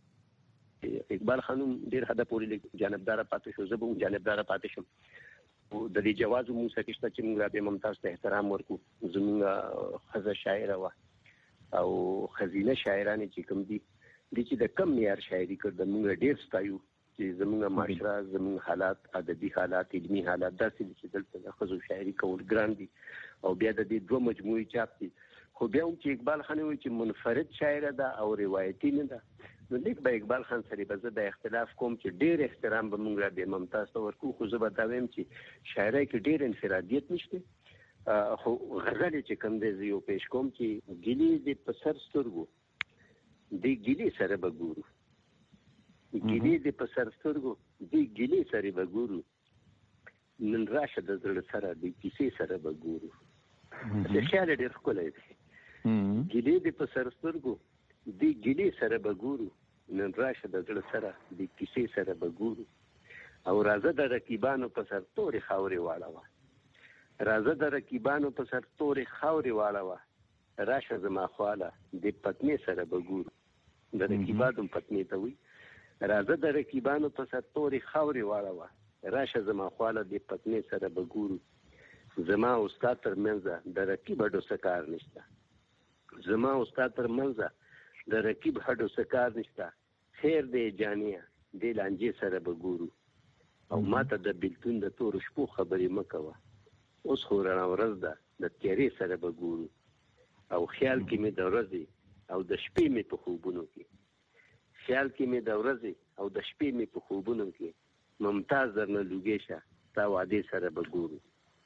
اقبال خانم ډیر حدا پورې جانبدار پاتې شو، زه به جانبدار پاتې شم. د دې جواز موسیقي شته چې موږ رابعه ممتاز ته احترام ورکو. زموږ خزه شاعره وه او خزینه شاعرانې چې کوم دي چې د کم معیار شاعري کړ د موږ ډېر ستایو چې زموږ معاشره زموږ حالات ادبي حالات علمي حالات داسې دي چې دلته د ښځو شاعري کول ګران دي او بیا د دې 2 مجموعې چاپ دي. خو بیا هم چې اقبال خان وایي چې منفرد شاعره ده او روایتي نه ده نو لیک به اقبال خان سره به زه د اختلاف کوم چې ډېر احترام به موږ رابعه ممتاز ته ورکو. خو زه به دا وایم چې شاعرۍ کې ډېر انفرادیت نشته. خو غزل چې کوم دی زه یو پیش کوم چې ګیلې دې په سر سترګو دې ګیلې سره به ګورو ګیلې دې په سر سترګو دې ګیلې سره به ګورو نن راشه د زړه سره دې کیسې سره به ګورو. د خیال ډېر ښکلی دی. ګیلې دې په سر سترګو دې ګیلې سره به ګورو نن راشه د زړه سره دې کیسې سره به ګورو. او راځه د رقیبانو په سر تورې خاورې واړوه راځه د رقیبانو په سر تورې خاورې واړوه راشه زما خواله دې پتنې سره به ګورو. د رقیبانو پتنې ته وي راځه د رقیبانو په سر تورې خاورې واړوه راشه زما خواله دې پتنې سره به ګورو. زما او ستا تر منځه د رقیب هډو څه کار نشته زما او ستا تر منځه د رقیب هډو څه کار نشته. خیر دی جانیه دې لانجې سره به ګورو او ماته د بېلتون د تورو شپو خبرې مه کوه اوس خو رڼا ورځ ده د تیارې سره به ګورو. او خیال کې مې د ورځې او د شپې مې په خوبونو کې خیال کې مې د ورځې او د شپې مې په خوبونو کې ممتاز درنه لوګې شه تا وعدې سره به ګورو.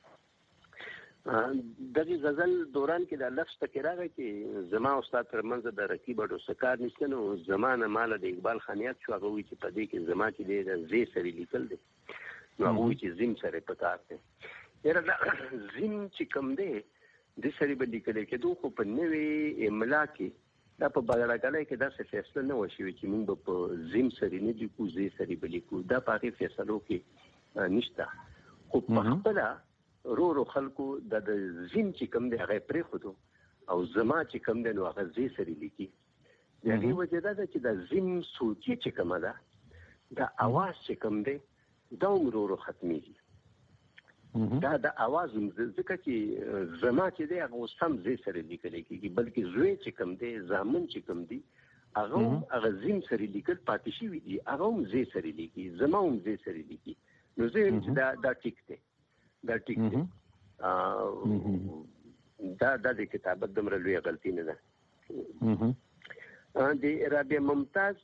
دغه غزل دوران کې د لفظ ټکی راغی چې زما او ستا تر منځ د رقیب هډو څه کار نشته نو زما نه ماله د اقبال خان یاد شو. هغه وایي چې په دې کې زما چې دی د زې سره لیکل دی نو هغه وایي چې زیم سره په کار دی. یاره دا زیم چې کوم دی د سره به لیکلی کېدو خو په نوې املا کې دا په بغړاګلی کې داسې فیصله نه وشوي چې موږ به په زیم سره نه لیکو زې سره به لیکو. دا په هغې فیصلو کې نشته. خو په خپله رو خلکو د زین چې کوم دی هغه پرېښودو او زما چې کوم دی نو هغه زې سره لیکي. د هغې وجه دا ده چې د زین صوتیه چې کومه ده د اواز چې کوم دی دا هم رو ختمیږي. دا د اواز ځکه چې زما چې دی هغه اوس هم زې سره لیکلی کېږي بلکې زوی چې کوم دی زامن چې کوم دی هغه هم هغه زین سره لیکل پاتې شوي دي هغه هم زې سره لیکي زما هم زې سره لیکي. نو زه یم چې دا ټیک دی دا ټیک دی. دا د کتابت دومره لویه غلطي نه ده. د رابعه ممتاز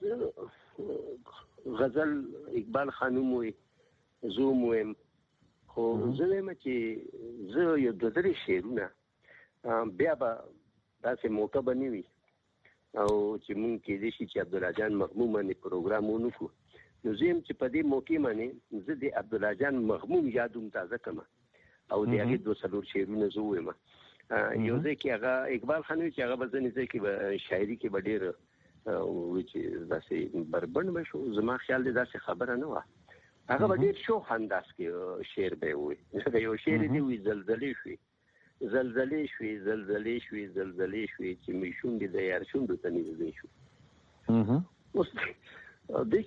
غزل اقبال خانم وایي زه هم وایم خو زه وایم چې زه یو 2-3 شعرونه بیا به داسې موقع به نه وي او چې مونږ کېدای شي چې عبدالله جان مغموم باندې پروګرام ونه کړو نو زه یم چې په دې موقع باندې زه د عبدالله جان مغموم یاد هم تازه کړم او د هغې 2-3 شعرونه زه ووایم. یو ځای کې هغه اقبال خان وایي چې هغه به ځینې ځای کې به شاعري کې به ډېر وایي چې داسې بربنډ به شو. زما خیال دی داسې خبره نه وه. هغه به ډېر شوخ انداز کې شعر به یې ووایي. یو شعر یې دی وایي زلزلې شوې زلزلې شوې زلزلې شوې زلزلې شوې چې مې شونډې د یار شونډو ته نږدې شو. اوس دې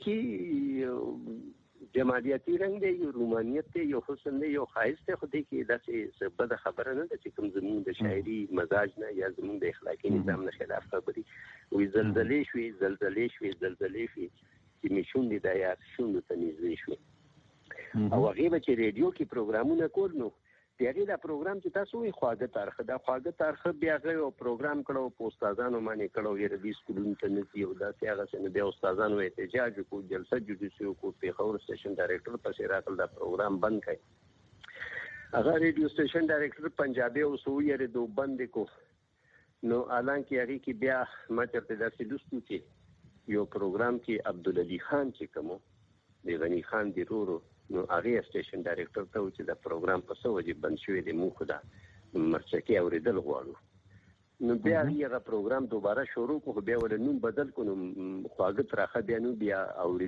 کې جمالیاتي رنګ دی یو رومانیت دی یو حسن دی یو ښایست دی خو دې کې داسې بده خبره نه ده چې کوم زموږ د شاعري مزاج نه یا زموږ د اخلاقي نظام نه خلاف خبرې وایي زلزلې شوې زلزلې شوې زلزلې شوې چې مې شونډې د یار شونډو ته نږدې شوې. او هغې به چې ریډیو کې پروګرامونه کول نو د هغې دا پروګرام چې تاسو وایي خواږه تارخه دا خواږه تارخه بیا هغه یو پروګرام کړی په استادانو باندې کړی یاره دوی سکولونو ته نه ځي او داسې هغسې نه بیا استادانو احتجاج وکړو جلسه جوډیسي وکړو پېښور سټیشن ډایرکټر پسې راغل دا پروګرام بند کړی. هغه ریډیو سټیشن ډایرکټر پنجابي اوس وایي یاره دو بند یې کړو نو حالانکې هغې کې بیا ما چېرته داسې لوستو چې یو پروګرام کې عبدالعلي خان چې کوم د غني خان د ورورو نو هغې سټیشن ډایرکټر ته و چې دا پروګرام په څه وجې بند شوی دی موږ خو دا مرچکې اورېدل غواړو. نو بیا هغې هغه پروګرام دوباره شروع کړو خو بیا ورله نوم بدل کړو نو خواږه تراخه بیا نو بیا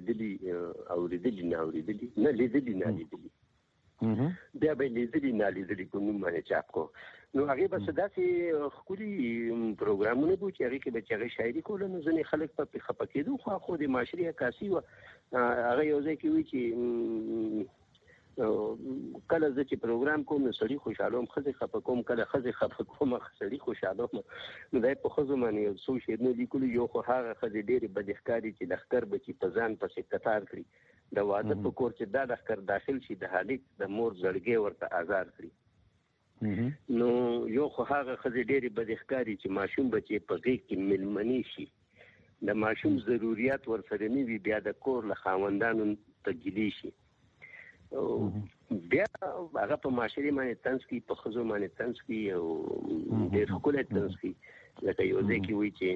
اورېدلي نه اورېدلي نه لیدلي نه لیدلي بیا به یې لیدلي نه لیدلي کو نوم باندې چاپ کړو. نو هغې به څه داسې ښکلي پروګرامونه به چې هغې کې به چې هغې شاعري کوله نو ځینې خلک په خفه کېدو خو د معاشرې عکاسي وه. هغه یو ځای کې وایي چې کله چې پروګرام کوم نو سړی خوشاله خزه خپه کوم کله خزه خپه کوم سړی خوشاله نو دای په خزو باندې یو څو شی نو لیکل یو خو هغه خزه ډېری بدښکاری چې د خکر بچی په ځان پسې قطار کړی د واده په کور چې دا د خکر داخل شي د حالک د مور زړګي ورته آزار کړی نو یو خو هغه خزه ډېری بدښکاری چې ماشوم بچی په غیږ کې ملمنی شي د ماشوم ضرورت ورسره نیوي بیا د کور له خاوندانو تګلی شي بیا هغه په معاشري باندې تنس کی په خزو باندې تنس کی او ډېر خپل تنس کی لکه یو ځکه وی چې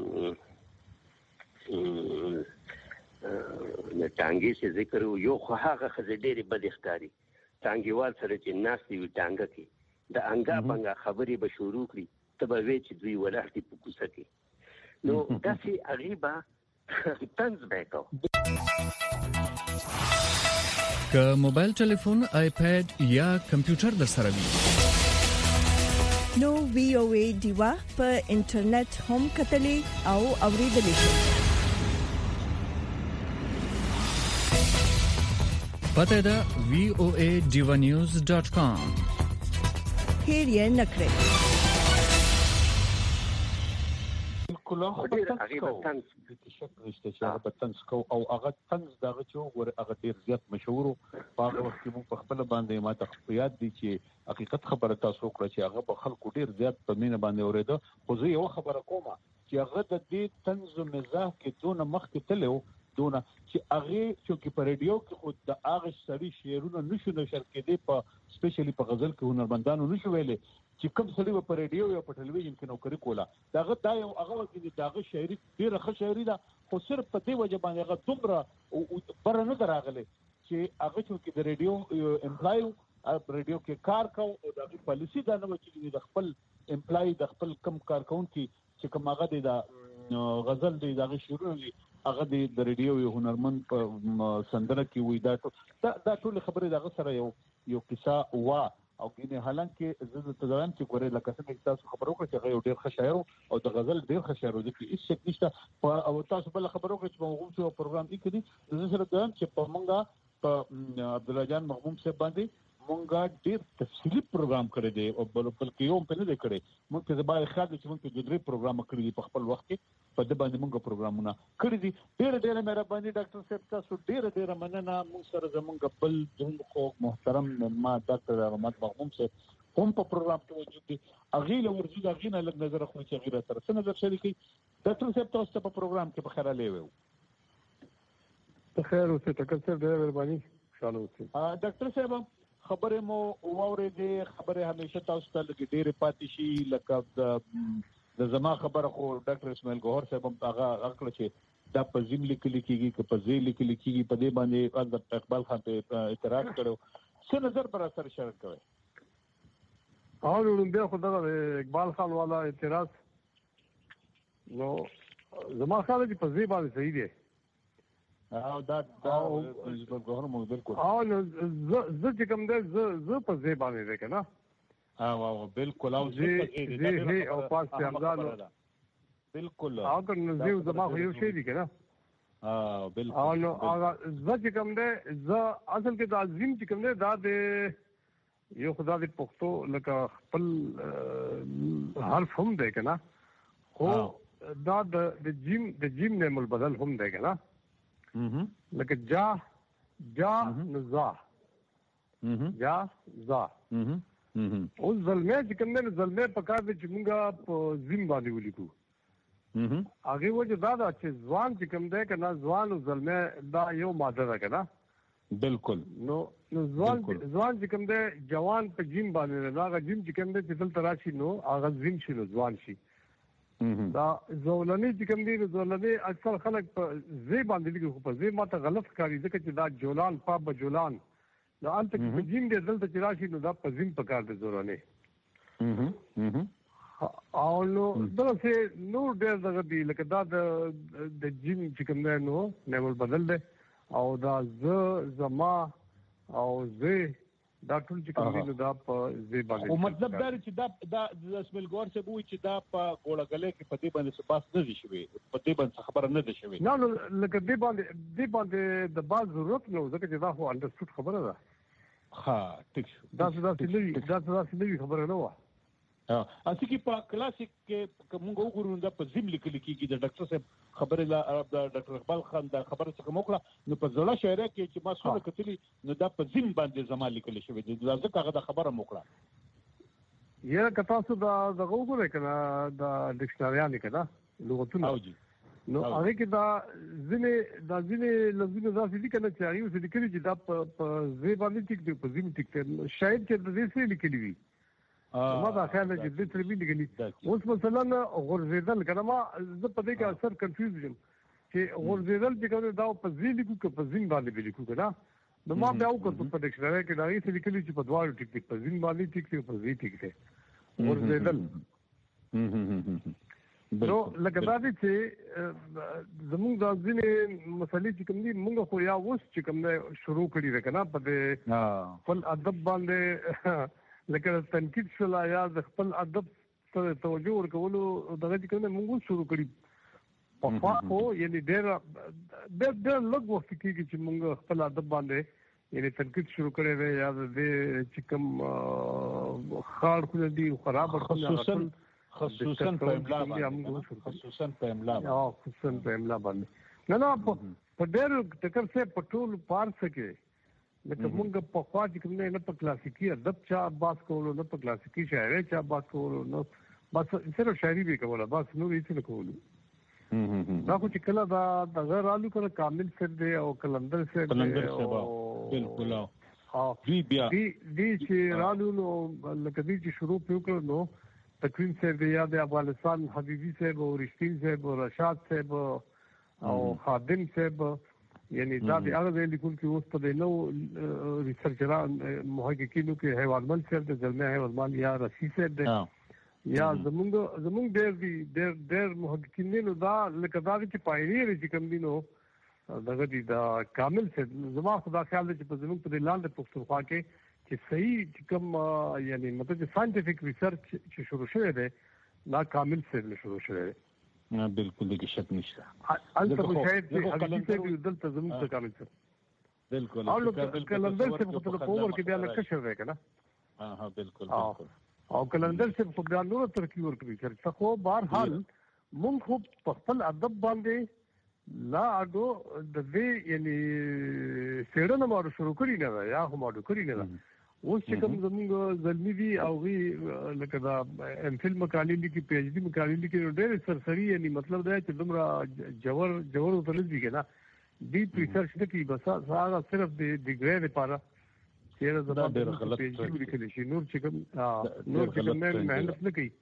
د ټانګي څخه ذکر یو خو هغه خزه ډېری بدښکاری ټانګيوال سره چې ناس دی ټانګه کی د انګا بنګا خبرې به شروع کړي ته به وی چې دوی ولاړتي په کوڅه کې نو داسې غریبه تنز بیکو که موبایل ټلیفون آیپاد یا کمپیوټر در سره وي نو VOA دیوا په انټرنیټ هم کتلې او اوریدلې شئ پته ده voadivanews.com هیر یې نکړئ او هغه تنز دغه چې وګوره هغه ډیر زیات مشهور او هغه وخت کې موږ په خپل باندې ما ته یاد دي چې حقیقت خبره تاسو کړه چې هغه په خلکو ډیر زیات په مینه باندې اوریده خو زه یو خبره کوم چې هغه د دې تنز مزاح کې دونه مخ کې تلو دونه چې هغه چې په رادیو کې خود د هغه سړي شعرونه نشو نشر کېدي په سپیشلی په غزل کې هنرمندانو نشو ویلي چې کوم سړي په رادیو یا په ټلویزیون کې نوکری کوله داغه دا یو هغه کې داغه شاعري ډیره ښه شاعري ده خو صرف په دې وجه باندې هغه دومره بر نه دراغله چې هغه چې د رادیو امپلای رادیو کې کار کوي او د پالیسی دا نه چې د خپل امپلای د خپل کم کارکونکو چې کوم هغه د غزل د داغه شروع هغه د رادیو هنرمند په سندره کې وې دا ټول خبره دغه سره یو قصه وا او کینه حالانکه زه د تداوم چې ګورې لکه څنګه تاسو خبرو کړئ چې هغه ډیر ښه شاعر او د غزل ډیر ښه شاعر دي هیڅ شک نشته او تاسو بل خبرو کړئ چې موږ څو پروګرام کې دي زه سره دایم چې په مونږه په عبد الله جان مغموم صاحب باندې مونږه ډیر تفصیلی پروګرام کړی دی او بلکې یو په نه دی کړی مونږ ته زبای خاطر چې مونږ ته د درې پروګرام کړی دی په خپل وخت کې په دې باندې مونږ پروګرامونه کړی دي ډیر مهرباني ډاکټر صاحب تاسو ډیر مننه مونږ سره زمونږ بل خو محترم ما ډاکټر احمد مغموم صاحب هم په پروګرام کې موجود دي اغه له ورځو دا غینه لږ نظر خو چې غیره سره څه نظر شریکي ډاکټر صاحب تاسو په پروګرام کې په خیره لیوو ته خیر اوسه تکثر ډیر مهرباني خوشاله اوسه ډاکټر صاحب خبره مو واورېدې خبره همیشه تاسو ته لګي ډېر پاتې شي لکه د زما خبره خو ډاکټر اسماعیل ګوهر صاحب هم هغه کړ چې دا په زم لیکل کېږي که په زی لیکل کېږي په دې باندې حضرت اقبال خان ته اعتراض کړو څه نظر پر اثر شرط کوي او نو بیا خدای اقبال خان والا اعتراض نو زما خیال دی په زی باندې صحیح دی او دا ګوهر مو بالکل او زه چې کوم دی زه په زی باندې دی کنه او بالکل او زی او پاس همزانو بالکل او کنه زی زما خو یو شی دی کنه بالکل او نو زه چې کوم دی زه اصل کې د عظیم چې کوم دی دا د یو خدای د پښتو لکه خپل حرف هم دی کنه خو دا د جیم نیم البدل هم دی کنه لکه جا نزا جا زا او ظلمه چې کوم نه ظلمه پکار دي چې موږ په زم باندې ولیکو هغه وجه دا چې ځوان چې کوم دی کنه ځوان او ظلمه دا یو ماده ده کنه بالکل نو ځوان چې کوم دی جوان په جیم باندې دا جیم چې کوم دی چې دلته راشي نو هغه زم شي نو ځوان شي دا زولنی چې کوم دی زولنی اکثر خلک په زی باندې لیکي خو په زی ماته غلط ښکاري ځکه چې دا جولان پاب جولان دا انت په جیم دی دلته چې راشي نو دا په زم په کار دی زولنی او نو دغه نور ډېر دغه دی لکه دا د جیم چې کوم دی نو نمبر بدل دی او دا زما او زی دا ټول چې کوم دی دا په زی باندې او مطلب دا چې دا د اسماعیل ګور څه وایي چې دا په ګوړګلې کې په دې باندې څه باس نه دي شوی په دې باندې خبره نه ده شوی نو لکه دې باندې د باز ضرورت نو ځکه چې دا خو انډرسټوډ خبره ده ها ټیک شو دا څه خبره نه و. اسی کې په کلاسیک کې موږ وګورو دا په زم لیکل کېږي د ډاکټر صاحب خبره لا د ډاکټر اقبال خان دا خبره څخه موکړه نو په ځړه شاعري کې چې ما سره کتلی نو دا په زم باندې زما لیکل شوی دی دا ځکه هغه خبره موکړه یا که تاسو دا وګورئ کنه دا ډکشنریانه کنه لغتونه نو هغه کې دا ځینې لفظونه داسې دي کنه چې هغه څه لیکلي چې دا په زی باندې ټیک دی په زم ټیک دی شاید چې د دې څه لیکلي وي ما دا خیال چې د تر دې لیکلي اوس مثلا غورځیدل کنه ما زه په دې کې اکثر کنفیوز یم چې غورځیدل چې کوم دا په زی لیکو که په زم باندې لیکو کنه نو ما بیا وکړم په ډکشنری کې دا یې څه لیکلي چې په دواړو ټیک دی په زم باندې ټیک دی په زی ټیک دی غورځیدل نو لکه دا دي چې زموږ د ځینې مسلې چې کوم دي موږ خو یا اوس چې کوم شروع کړي ده کنه په خپل ادب باندې لکه تنقید شولا یا د خپل ادب ته توجه ورکولو دغه چې کوم موږ شروع کړي په خو یعنی ډېر لږ وخت کېږي چې موږ خپل ادب باندې یعنی تنقید شروع کړي ده یا د چې کوم خاړ خو دي خراب خصوصا په املا باندې نه په ډېر ټکر سه پټول پار سکے لکه موږ په خوا چې کوم نه په کلاسیکي ادب چا باس کولو نه په کلاسیکي شاعري چا باس کولو نو بس صرف شاعري به کوله بس نو هیڅ نه کولو دا خو چې کله دا غیر آلو کړه کامل سر دی او کلندر سر دی بالکل دی چې رالو نو لکه دې چې شروع وکړو نو تکوین صاحب دی یا د افغانستان حبیبی صاحب او رشتین صاحب او رشاد صاحب او خادم صاحب یعنی دا د هغه لیکل کې اوس په نو ریسرچران محققینو کې حیوانمل صاحب د ځلمه حیوانمل یا رشی صاحب دی یا زمونږ ډېر محققین نو دا لکه دا چې پاینیر چې کوم دي نو دغه دي دا کامل صاحب زما خدا خیال دی چې په زمونږ په لاندې پښتونخوا کې چې صحیح کوم یعنی مطلب چې ساينټیفیک ریسرچ چې شروع شوی دی نا کامل سره شروع شوی دی نه بالکل د شک نشته البته شاید چې حقیقت دی دلته زموږ څخه کامل سره بالکل او کلندر څخه په پاور کې بیا لکه شوی دی کنه ها بالکل او کلندر څخه په بیا نور ترکیب ورکړي چې خو بهر حال مونږ خو په خپل ادب باندې لا اډو د دې یعنی سیړنه مارو شروع کړی نه یا هم اډو کړی نه اوس چې کوم زموږ زلمی دي او وی لکه دا ام فل مقالې لیکي پی ایچ ډي مقالې لیکي ډېر سرسری یعنی مطلب دا چې دومره جوړ وتل دي کنه ډیپ ریسرچ نه کوي بس هغه صرف د ډیګری لپاره چې دا ډېر غلط پی ایچ ډي لیکل شي نور چې کوم مهنت نه کوي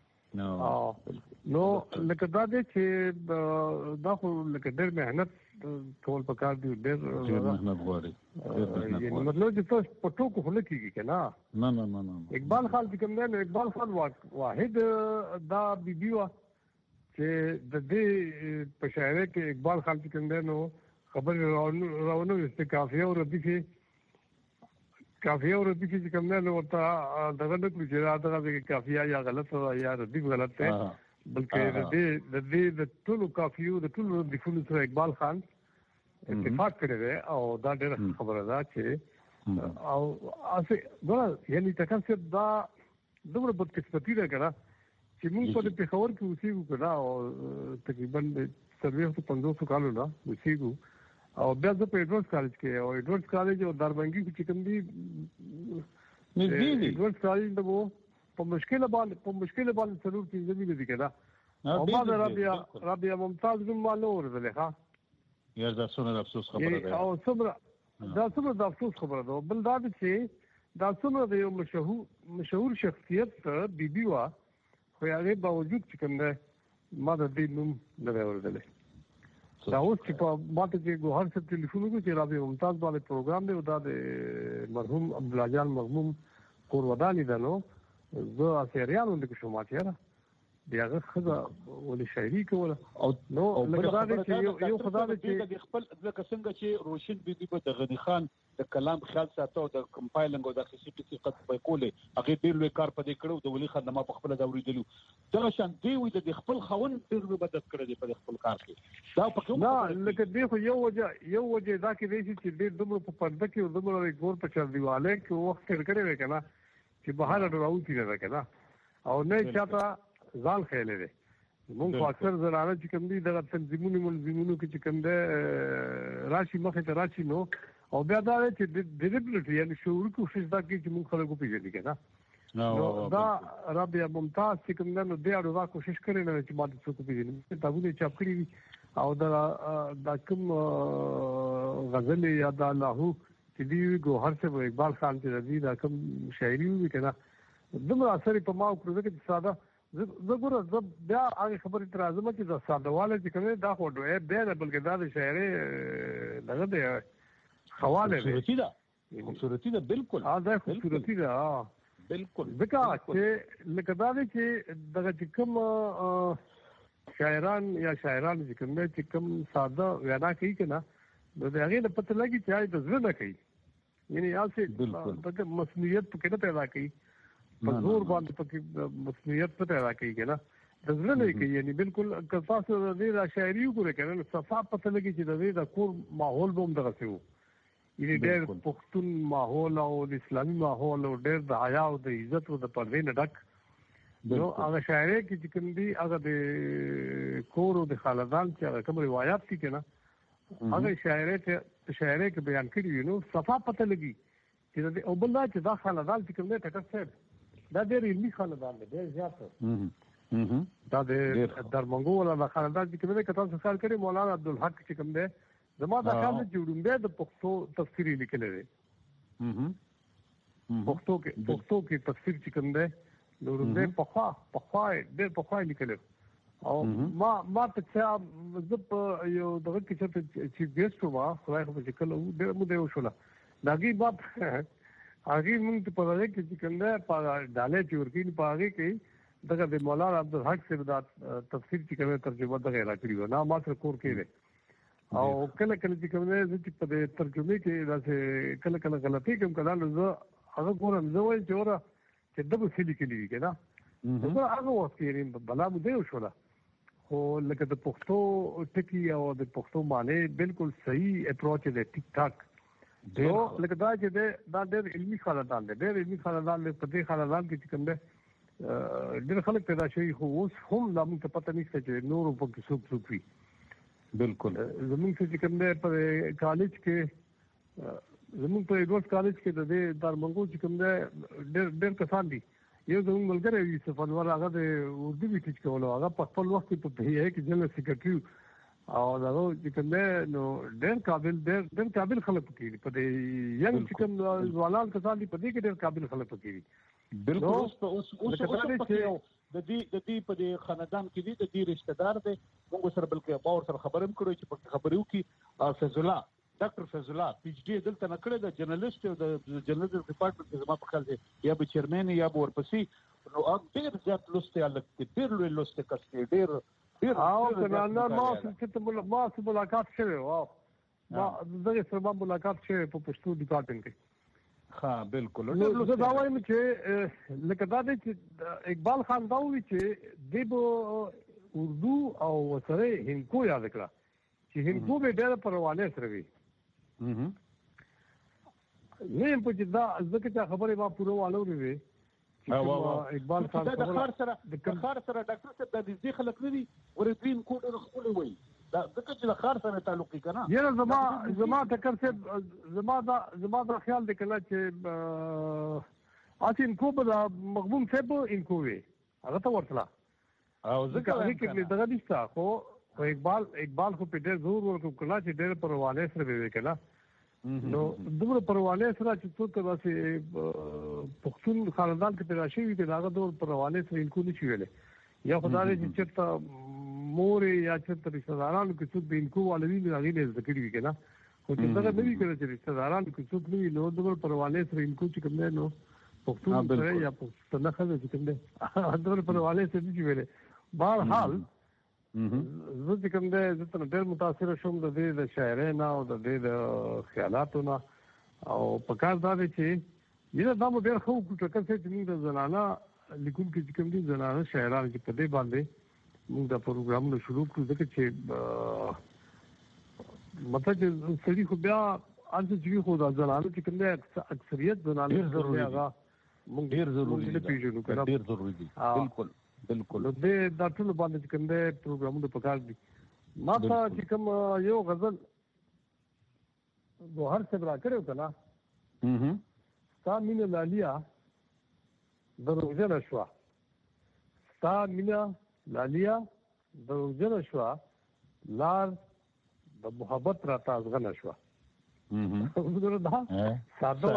نو لکه دا دې چې دا خو لکه ډېر مهنت کول پکار دی ډېر مهنت غواړي مطلب چې تاسو پټو کو خل کیږي کنه نه اقبال خان چې کوم نه اقبال خان واحد دا بیبیوا چې د دې په شاعرۍ کې اقبال خان چې کوم نو خبر راونو است کافیه او ربي کې چې کوم نه ورته دغه نه کړی چې دا کافیه یا غلط یا ربي غلط ده بلکې د دې د ټولو کافیو د ټولو د فونو سره اقبال خان اتفاق کړی دی او دا ډېر خبره ده چې او اسه دا یعنی تاسو دا دومره بدقسمتي ده کنه چې موږ په پېښور کې اوسېږو کنه او تقریبا 50 کالو نه اوسېږو او بیا زه په ایډورډز کالج کې او ایډورډز کالج او دربنګي کې کوم دي ایډورډز کالج د وو په مشکل باندې ضرور کې زمينه دي کنه او ما رابعه ممتاز نوم مالو ورزله ها یا دا څومره افسوس خبره ده او څومره د افسوس خبره ده بل دا چې دا څومره د یو مشهور شخصیت بیبي وا خو هغه باوجود چې کوم ده ما د دې نوم نه ورزله دا اوس چې په ماته چې ګوهر سره ټلیفون وکړ چې رابعه ممتاز باندې پروګرام دی دا د مرحوم عبدالله جان مغموم کور ودانې ده نو زه اسیریانو لیک شو ماته را دغه خزه ولې شاعري کوله او نو لکه دا چې یو خدای چې د خپل ځکه څنګه چې روشن بیبي په د غنی خان د کلام خیال ساتو د کمپایلنګ او د خصيصي قط په کوله هغه ډیر لوی کار پدې کړو د ولي خان ما په خپل دا ورېدلو دا شان دی وي د خپل خون ډیر مدد کړی په خپل کار کې دا په کوم نه لکه دی خو یو وجه دا کې دی چې ډیر دومره په پرده کې او دومره ګور په چر دیواله کې وخت تر کړی وای کنه چې بهر راوتی نه کنه او نه چاته ځان خېلې دي موږ خو اکثر زرانه چې کوم دي دغه تنظیمونو کې چې کوم ده راشي مخه ته راشي نو او بیا دا چې د ډیلیبریټي یعنی شعور کوشش دا کوي چې موږ خلکو پیژنې کنه نو دا رابعه ممتاز چې کوم نو د اړه کوشش کړي نه چې ماده څه پیژنې تاسو چاپ کړی او دا کوم غزل یا دا لاهو چې دی ګوهر سے اقبال خان چې دی دا کوم شاعري وی کنه دمر اثر په ما کړو چې ساده زګور بیا هغه خبرې تر اعظم چې د سادهواله چې کوي دا خو دوی به نه بلکې دا د شاعري دغه دی خواله خوبصورتي ده بالکل دا خوبصورتي ده بالکل ځکه چې لکه دا دی چې دغه چې کوم شاعران یا شاعران چې کوم ساده وینا کوي کنه نو د هغه په پته لګي چې د زړه نه کوي یعنی یاسه دغه مسؤلیت په کې نه پیدا کوي په زور باندې پکې مسؤلیت په پیدا کوي کنه د زړه نه کوي یعنی بالکل تاسو د دې شاعري وګورئ کنه صفه پته لګي چې د دې د کور ماحول به هم دغه څه وو یعنی ډېر پښتون ماحول او د اسلامي ماحول او ډېر د حیا او د عزت او د پردې نه ډک نو هغه شاعري کې کوم دي هغه د کور او د خاندان چې هغه کوم روایت دي کنه هغه شاعري کې بیان کړی نو صفه پته لګي چې او بل دا چې دا خاندان چې کوم دی ټټر صاحب دا ډېر علمي خاندان دی ډېر زیات دا د درمنګو ولا خاندان چې کوم دی کته څه کار کړی مولانا عبدالحق چې کوم دی زما دا کار د جوړومبه د پښتو تفسیری لیکل دی پښتو کې تفسیر چې کوم دی جوړومبه په خوا لیکل او ما ته چې زب یو دغه کې چې ګیسټ وا خدای خو چې کله ډېر مو دی وشوله داګي باب هغه موږ په هغه کې چې کوم دی په ډالې چې ورکین په هغه کې دغه د مولانا عبدالحق صاحب دا تفسیر چې کومه ترجمه دغه را کړی و نه ما سره کور کې دی او کله چې کوم دی چې په ترجمه کې دا کله غلطي کوم کله نو هغه ګورم زه وایي چې ورا چې دغه څه لیکلي دي کنه نو هغه وخت کې بلا مو دی وشوله خو لکه د پښتو ټکی او د پښتو معنی بالکل صحیح اپروچ دی ټیک ټاک نو لکه دا چې دا ډېر علمي خاندان دی ډېر علمي خاندان دی په دې خاندان کې چې کوم دی ډېر خلک پیدا شوي خو اوس هم دا موږ ته پته نشته چې نور په کې څوک وي بالکل زموږ چې کوم دی په کالج کې زموږ په ایډورس کالج کې د دې درمنګو چې کوم دی ډېر کسان دي یو زموږ ملګری یوسف انور هغه د اردو وی ټیچ کولو هغه په خپل وخت کې په هي کې جنرال سیکریټری او دا چې کوم نو ډېر قابل خلک پکې په دې یو چې کوم ځوانان کسان دي په دې کې ډېر قابل خلک پکې دي بالکل اوس د دې په دې خاندان کې دي د دې رشتہ دار دي موږ سره بلکې باور سره خبرم کړو چې په خبرو کې فیض الله ډاکټر فیض الله پی ایچ ډی دلته نه کړی د جرنالست او د جرنالست ډپارټمنټ زما په خیال دی یا به چیرمن یا به ورپسې نو ډېر زیات لوستي الګ ډېر لوی لوستي کس ډېر او کنه ما څه ملاقات شوی واو ما دغه سره ملاقات شوی په پښتو ډپارټمنټ کې ها بالکل نو زه دا وایم چې لکه دا دی چې اقبال خان دا وی چې د اردو او سره هندکو یاد کړه چې هندکو به ډېر پروانه سره وي نه په چې دا ځکه خبره ما پوره والو وی اقبال خان د خار سره ډاکټر صاحب د دې خلک نه دي ورتین کوډ خپل وي دا ځکه چې د خار سره تعلق کنا یره زما ټکر صاحب زما دا خیال دی کله چې اته کو به مغبوم صاحب انکو وي هغه ته ورتلا او ځکه کې دغه دستا خو اقبال خو په ډېر زور ورکو کله چې ډېر پرواله سره وی کله نو دومره پرواله سره چې څوک داسې پښتون خاندان کې پیدا شوی دی هغه ډول پرواله سره انکو نشي ویلې یا خدای دې چې مور یا چې رشتہ دارانو کې څوک انکو والوي نه غوښتي ذکر وی کنه خو چې دا نه وی کړی چې رشتہ دارانو کې څوک نه نو دومره پرواله سره انکو چې کوم نه نو پښتون سره یا پښتون خلک چې کوم نه دومره پرواله سره نشي ویلې بهرحال زه چې کوم دی زه تر ډېر متاثر شوم د دې د شاعرۍ نه او د دې د خیالاتو نه او په کار دا دی چې یره دا مو ډېر ښه وکړو ټکر چې موږ د زنانه لیکونکي چې کوم دي زنانه شاعران چې په دې باندې موږ دا پروګرامونه شروع کړو ځکه چې مطلب چې سړي خو بیا انځ چې خو دا زنانه چې کوم دی اکثریت زنانه ضروري هغه موږ ډېر ضروري دي پیژنو کنه ډېر ضروري دي بالکل نو دې دا ټول باندې چې کوم دی پروګرامونه په کار دي ما ته چې کوم یو غزل دوهر څه را کړو کنه ستا مینه لالیا دروغجنه شوه ستا مینه لالیا دروغجنه شوه لار د محبت راته ازغنه شوه دا ساده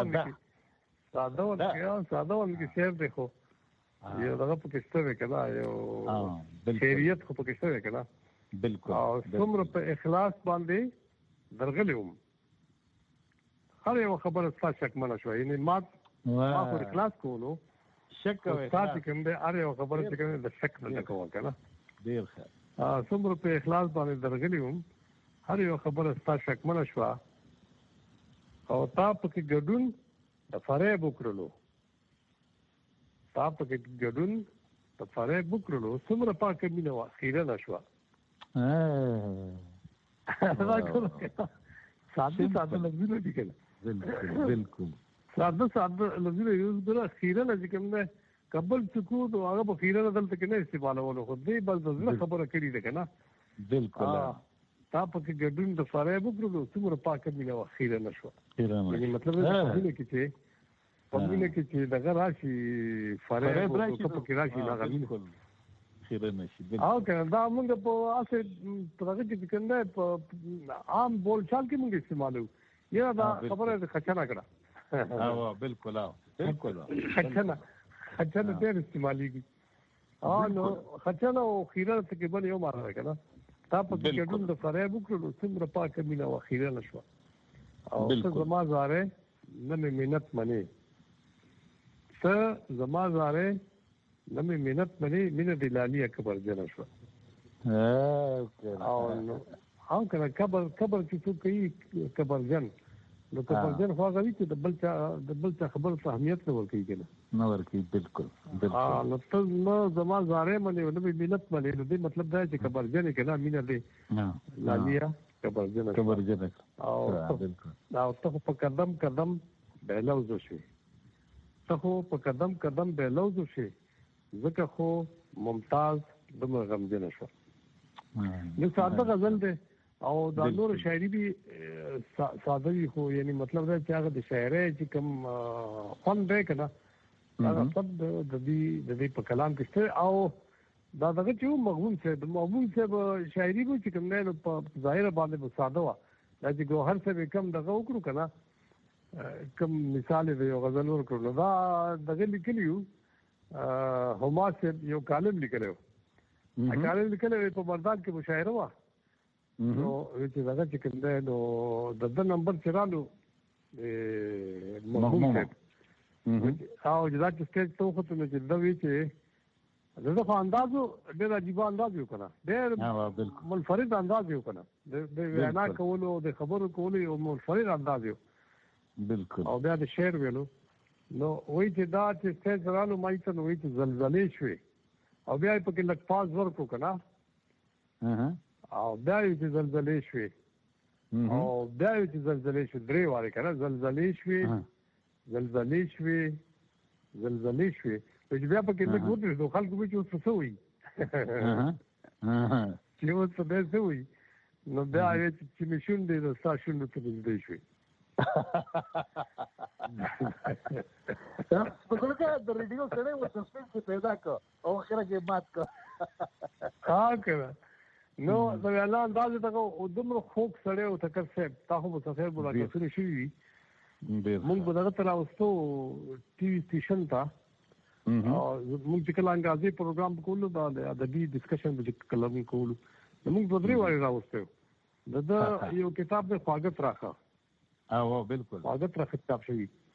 ونکي شعر دی خو یو دغه پکې شته کنه یو شعریت خو پکې شته کنه بالکل او څومره په اخلاص باندې درغلی وم هر یو خبره ستا شکمنه شوه یعنی ما خو اخلاص کولو شک او اخلاص کوم دی هر یو خبره چې کوم د شک نه کوم کنه ډیر ښه څومره په اخلاص باندې درغلی وم هر یو خبره ستا شکمنه شوه او تا پکې ګډون د فریب وکړلو تا پکې ګډون د فریب وکړلو څومره پاکه مینه وه خیره نه شوه ساده لفظونه دي کنه بالکل ساده لفظونه یوز کړه خیره نه چې کوم دی قبل سکوت او هغه په خیره نه دلته کې نه استعمالولو خو دې بس د زړه خبره کړې ده کنه بالکل تا پکې ګډون د فریب وکړلو څومره پاکه مینه وه خیره نه شوه یعنی مطلب دا دی چې په مینه کې چې دغه راشي فریب پکې راشي هغه مینه خیره نشي او کنه دا موږ په اسه پرغه چې کنده په عام بول چال کې موږ استعمالو یا دا خبره خچنه کړه او بالکل خچنه ډېر استعماليږي نو خچنه او خیره ته بل یو معنی کنه تا په کې ګډون د فریب وکړو څومره پاکه مینه او خیره نشو او څه زما زاره نه مینت منی څه زما زاره نمې مینت باندې مینه د لالیا کبر جن شو او کنه کبر چې څوک کوي کبر جن نو کبر جن خو هغه چې د بل څه خبر اهمیت نه ورکوي کنه نه ورکوي بالکل نو ته نو زما زاره باندې نمې مینت باندې نو دې مطلب دا چې کبر جن کنه مینه دې لالیا کبر جن او ته په قدم بهلوز شي ته په قدم بهلوز شي ځکه خو ممتاز دومره غمجنه شو نو ساده غزل دی او دا نور شاعري به ساده وي خو یعنی مطلب دا چې هغه د شاعرۍ چې کوم خوند دی که نه هغه سب د دې په کلام کې شته او دا دغه چې مغموم صاحب شاعري به چې کوم دی نو په ظاهره باندې به ساده وه دا چې ګوهر صاحب یې کم دغه وکړو که نه کم مثال یې د یو غزل ورکړو نو دا دغه لیکلي یو هما صاحب یو کالم لیکلی و کالم لیکلی و په بردان کې مشاعره وه نو چې دغه چې کوم دی نو د ده نمبر چې رالو مغموم صاحب او چې دا چې سټیج ته وختو نو چې ده وی چې د ده خو انداز و ډېر عجیبه انداز یو که نه ډېر منفرد انداز یو که نه د وینا کولو د خبرو کولو یو منفرد انداز یو بالکل او بیا د شعر ویلو نو وایي چې دا چې سټیج رالو مایي ته نو وایي چې زلزلې شوې او بیا یې پکې لږ پاز ورکړو که نه او بیا یې چې زلزلې شوې او بیا یې چې زلزلې شوې درې وارې که نه زلزلې شوې چې بیا پکې لږ ودرېدو خلکو به چې اوس څه وایي چې اوس به څه وایي نو بیا یې چې مې شونډې د ستا شونډو ته نږدې شوې پکړه د ریډیو سره و سسپنس پیدا کو او اخره کې مات کو نو دا وینا انداز ته دومره خوک سره او تکر صاحب تاسو مو څه بولا کې شي موږ به دغه تر اوسو ټي وي سټیشن ته او موږ چې کله انګازي پروګرام کولو دا د ادبي ډسکشن به کلم کولو موږ په درې واره راوستو د یو کتاب د خواږه راخه او بالکل خواږه راخه کتاب شوی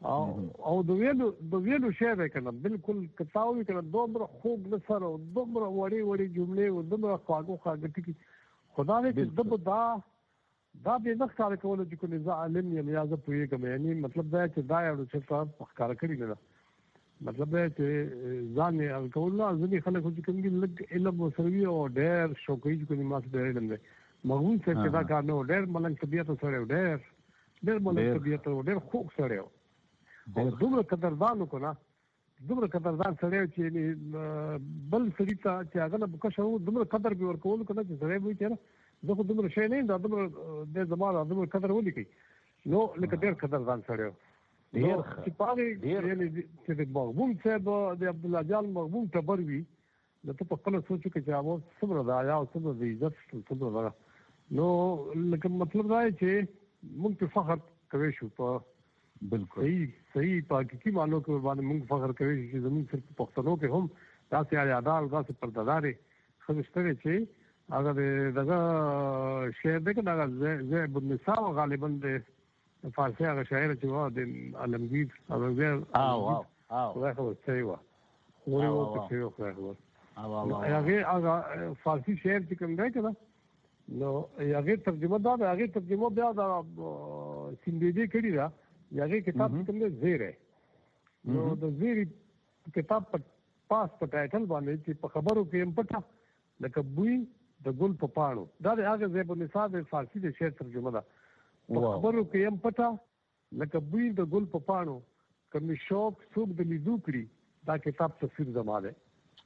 او د ویلو شی دی کنه بالکل کتاوی کنه دومره خوږ نثر او دومره وړې جملې او دومره خواږه ټکي خدا دې چې دا به نه ښکاره کولو چې کوم زه عالم یم یا زه پوهېږم یعنی مطلب دا چې دا یو څه ښکاره کړي نه ده مطلب دا چې ځان یې الکول نه ځینې خلک چې کوم دي لږ علم ورسره وي او ډېر شوقي چې کوم ما څه ډېر علم دی مغول صاحب چې دا کار نه و ډېر ملنګ طبیعت سره و ډېر ملنګ طبیعت و ډېر خوږ سړی و او دومره قدردان وکړو نه دومره قدردان سړی و چې بل سړي ته چې هغه نه کشر و دومره قدر به ورکولو که نه چې سړی به وي چې نه زه خو دومره شی نه یم دا دومره دی زما دا دومره قدر ولیکئ نو لکه ډېر قدردان سړی و چې په هغې یعنې چې د مغبوم صاحب د عبدالله جان مغبوم ټبر وي نو ته په خپله سوچ وکړې چې هغه څومره د حیا او څومره د عزت څومره دغه نو لکه مطلب دا دی چې موږ پرې فخر کوی شو په بالکل صحیح په حقیقي معنو کې ورباندې موږ فخر کوی شو چې زموږ صرف پښتنو کې هم داسې حیادار داسې پردهدارې ښځې شته دی چې هغه د دغه شعر دی که دغه ذئب النساء غالبا د فارسي هغه شاعر چې وه د عالمګیر خدای خبر صحیح وه خورې وه که صحیح وه خدای خبر هغې هغه فارسي شعر چې کوم دی که نه نو هغې ترجمه دا ده هغې ترجمه بیا د سیندېدې کړې ده هغې کتاب چې کوم دی زیری نو د زیری کتاب پاس په ټایټل باندې چې په خبرو کې یم پټه لکه بوی د ګل په پاڼو دا د هغه ذئب النساء د فارسي د شعر ترجمه ده په خبرو کې یم پټه لکه بوی د ګل په پاڼو که مې شوق څوک د لیدو کړي دا کتاب تفسیر زما دی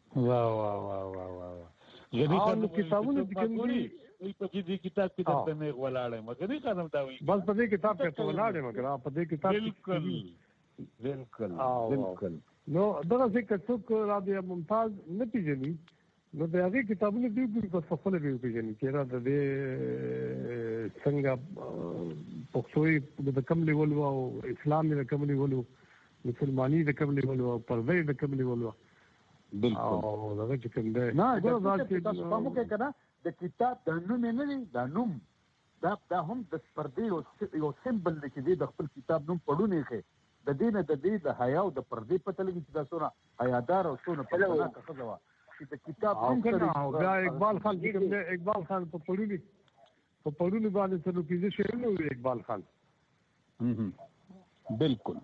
کتابونه چې کوم دي په دې کتاب کې درته مې ولاړم غني خانم دا وایي بس په دې کتاب کې ته ولاړم مګر په دې کتاب بالکل نو دغه څه څوک رابعه ممتاز نه پیژني نو د هغې کتابونه دوی ګوري بس په خپله به یې وپېژني چې را د دې څنګه پښتو یې د کوم لیول وه او اسلام یې د کوم لیول و مسلماني د کوم لیول وه پرده یې د کوم لیول وه او دغه چې کوم دی تاسو پام وکړئ که نه د کتاب دا نوم یې نه دی دا نوم دا هم د پردې یو سمبل دی چې دی د خپل کتاب نوم پړونی ښې د دې نه د دې د حیا او د پردې پته لګي چې دا څونه حیادار او څونه پرناکه ښځه وه چې د کتاب بیا اقبال خان چې کوم دی اقبال خان په پړوني باندې څلور پنځه شعرونه وي اقبال خان بالکل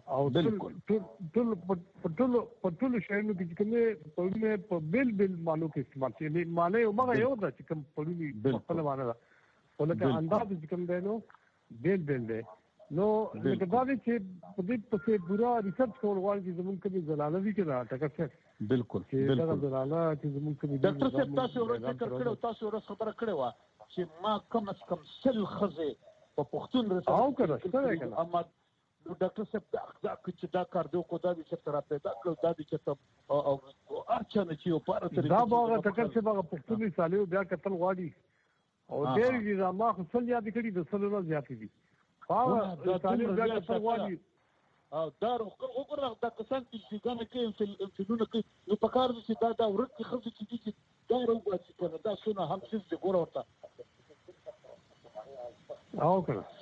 ټولو شعرونو کې چې کوم دی پړونه په بېل معنو کې استعمال شي معنی همغه یو ده چې کوم پړوني خپله معنی ده خو لکه انداز چې کوم دی نو بېل دی نو لکه دا دی چې په دې پسې پوره ریسرچ کول غواړي چې زمونږ کومې زلاله وي که نه ټکر صاحب بالکل چې دغه زلاله چې زمونږ کومې ډاکټر صاحب تاسو ورځ ذکر کړی تاسو ورځ خبره کړې وه چې ما کم از کم 100 ښځې په پښتون رسالت او که نه شته دی که نه نو ډاکټر صاحب چې دا کار دی وکړو دا دې چېرته را پیدا کړو دا دې چېرته هر چا نه چې یو پاره دا به هغه ټکر صاحب هغه پښتون رسالې بیا کتل غواړي او ډېرې دي ما خو 100 یادې کړي د 100 نه زیاتې دي دا وګوره دا کسان چې ځګانه کوي فلمونه کوي نو په کار دي چې دا ورک ښځې چې دي چې دا راوباسي که نه دا څونه هم څیز دی ګوره ورته او که نه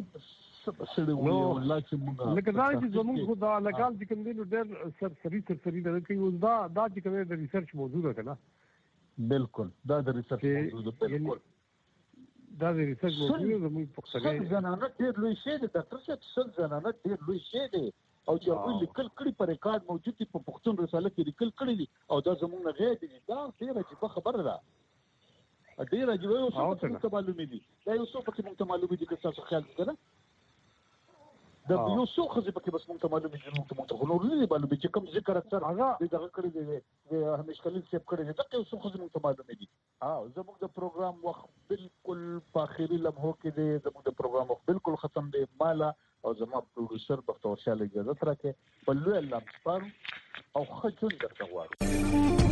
لکه دا چې زمونږ خو دا هلکان چې کوم دی نو ډېر سرسري نه کوي اوس دا چې کوم دی د ریسرچ موضوع ده که نه بالکل دا د ریسرچ موضوع ده بالکل دا د ریسرچ موضوع زموږ پښتني زنانه ډېر لوی شی دی ډاکټر صاحب 100 زنانه ډېر لوی شی دی او چې هغوی لیکل کړي په ریکارډ موجود دي په پښتون رساله کې لیکل کړي دي او دا زموږ نه غیر دي دا ډېره عجیبه خبره ده ډېره عجیبه یو څه پکې موږ ته معلومې دي دا یو څه پکې موږ ته معلومې دي که ستاسو خیال دی که نه دا یو څو ښځې پکې بس موږ ته معلومې دي موږ ته خو نور نه دي معلومې چې کوم ذکر اکثر دغه کړی دی د همیش خلیل صاحب کړی دی دغه یو څو ښځې موږ ته معلومې دي زموږ د پروګرام وخت بالکل په آخري لمحو کې دی زموږ د پروګرام وخت بالکل ختم دی ماله او زما پروډوسر بختور شاه اجازت راکړي په لوی الله سپارو او ښه ژوند درته غواړو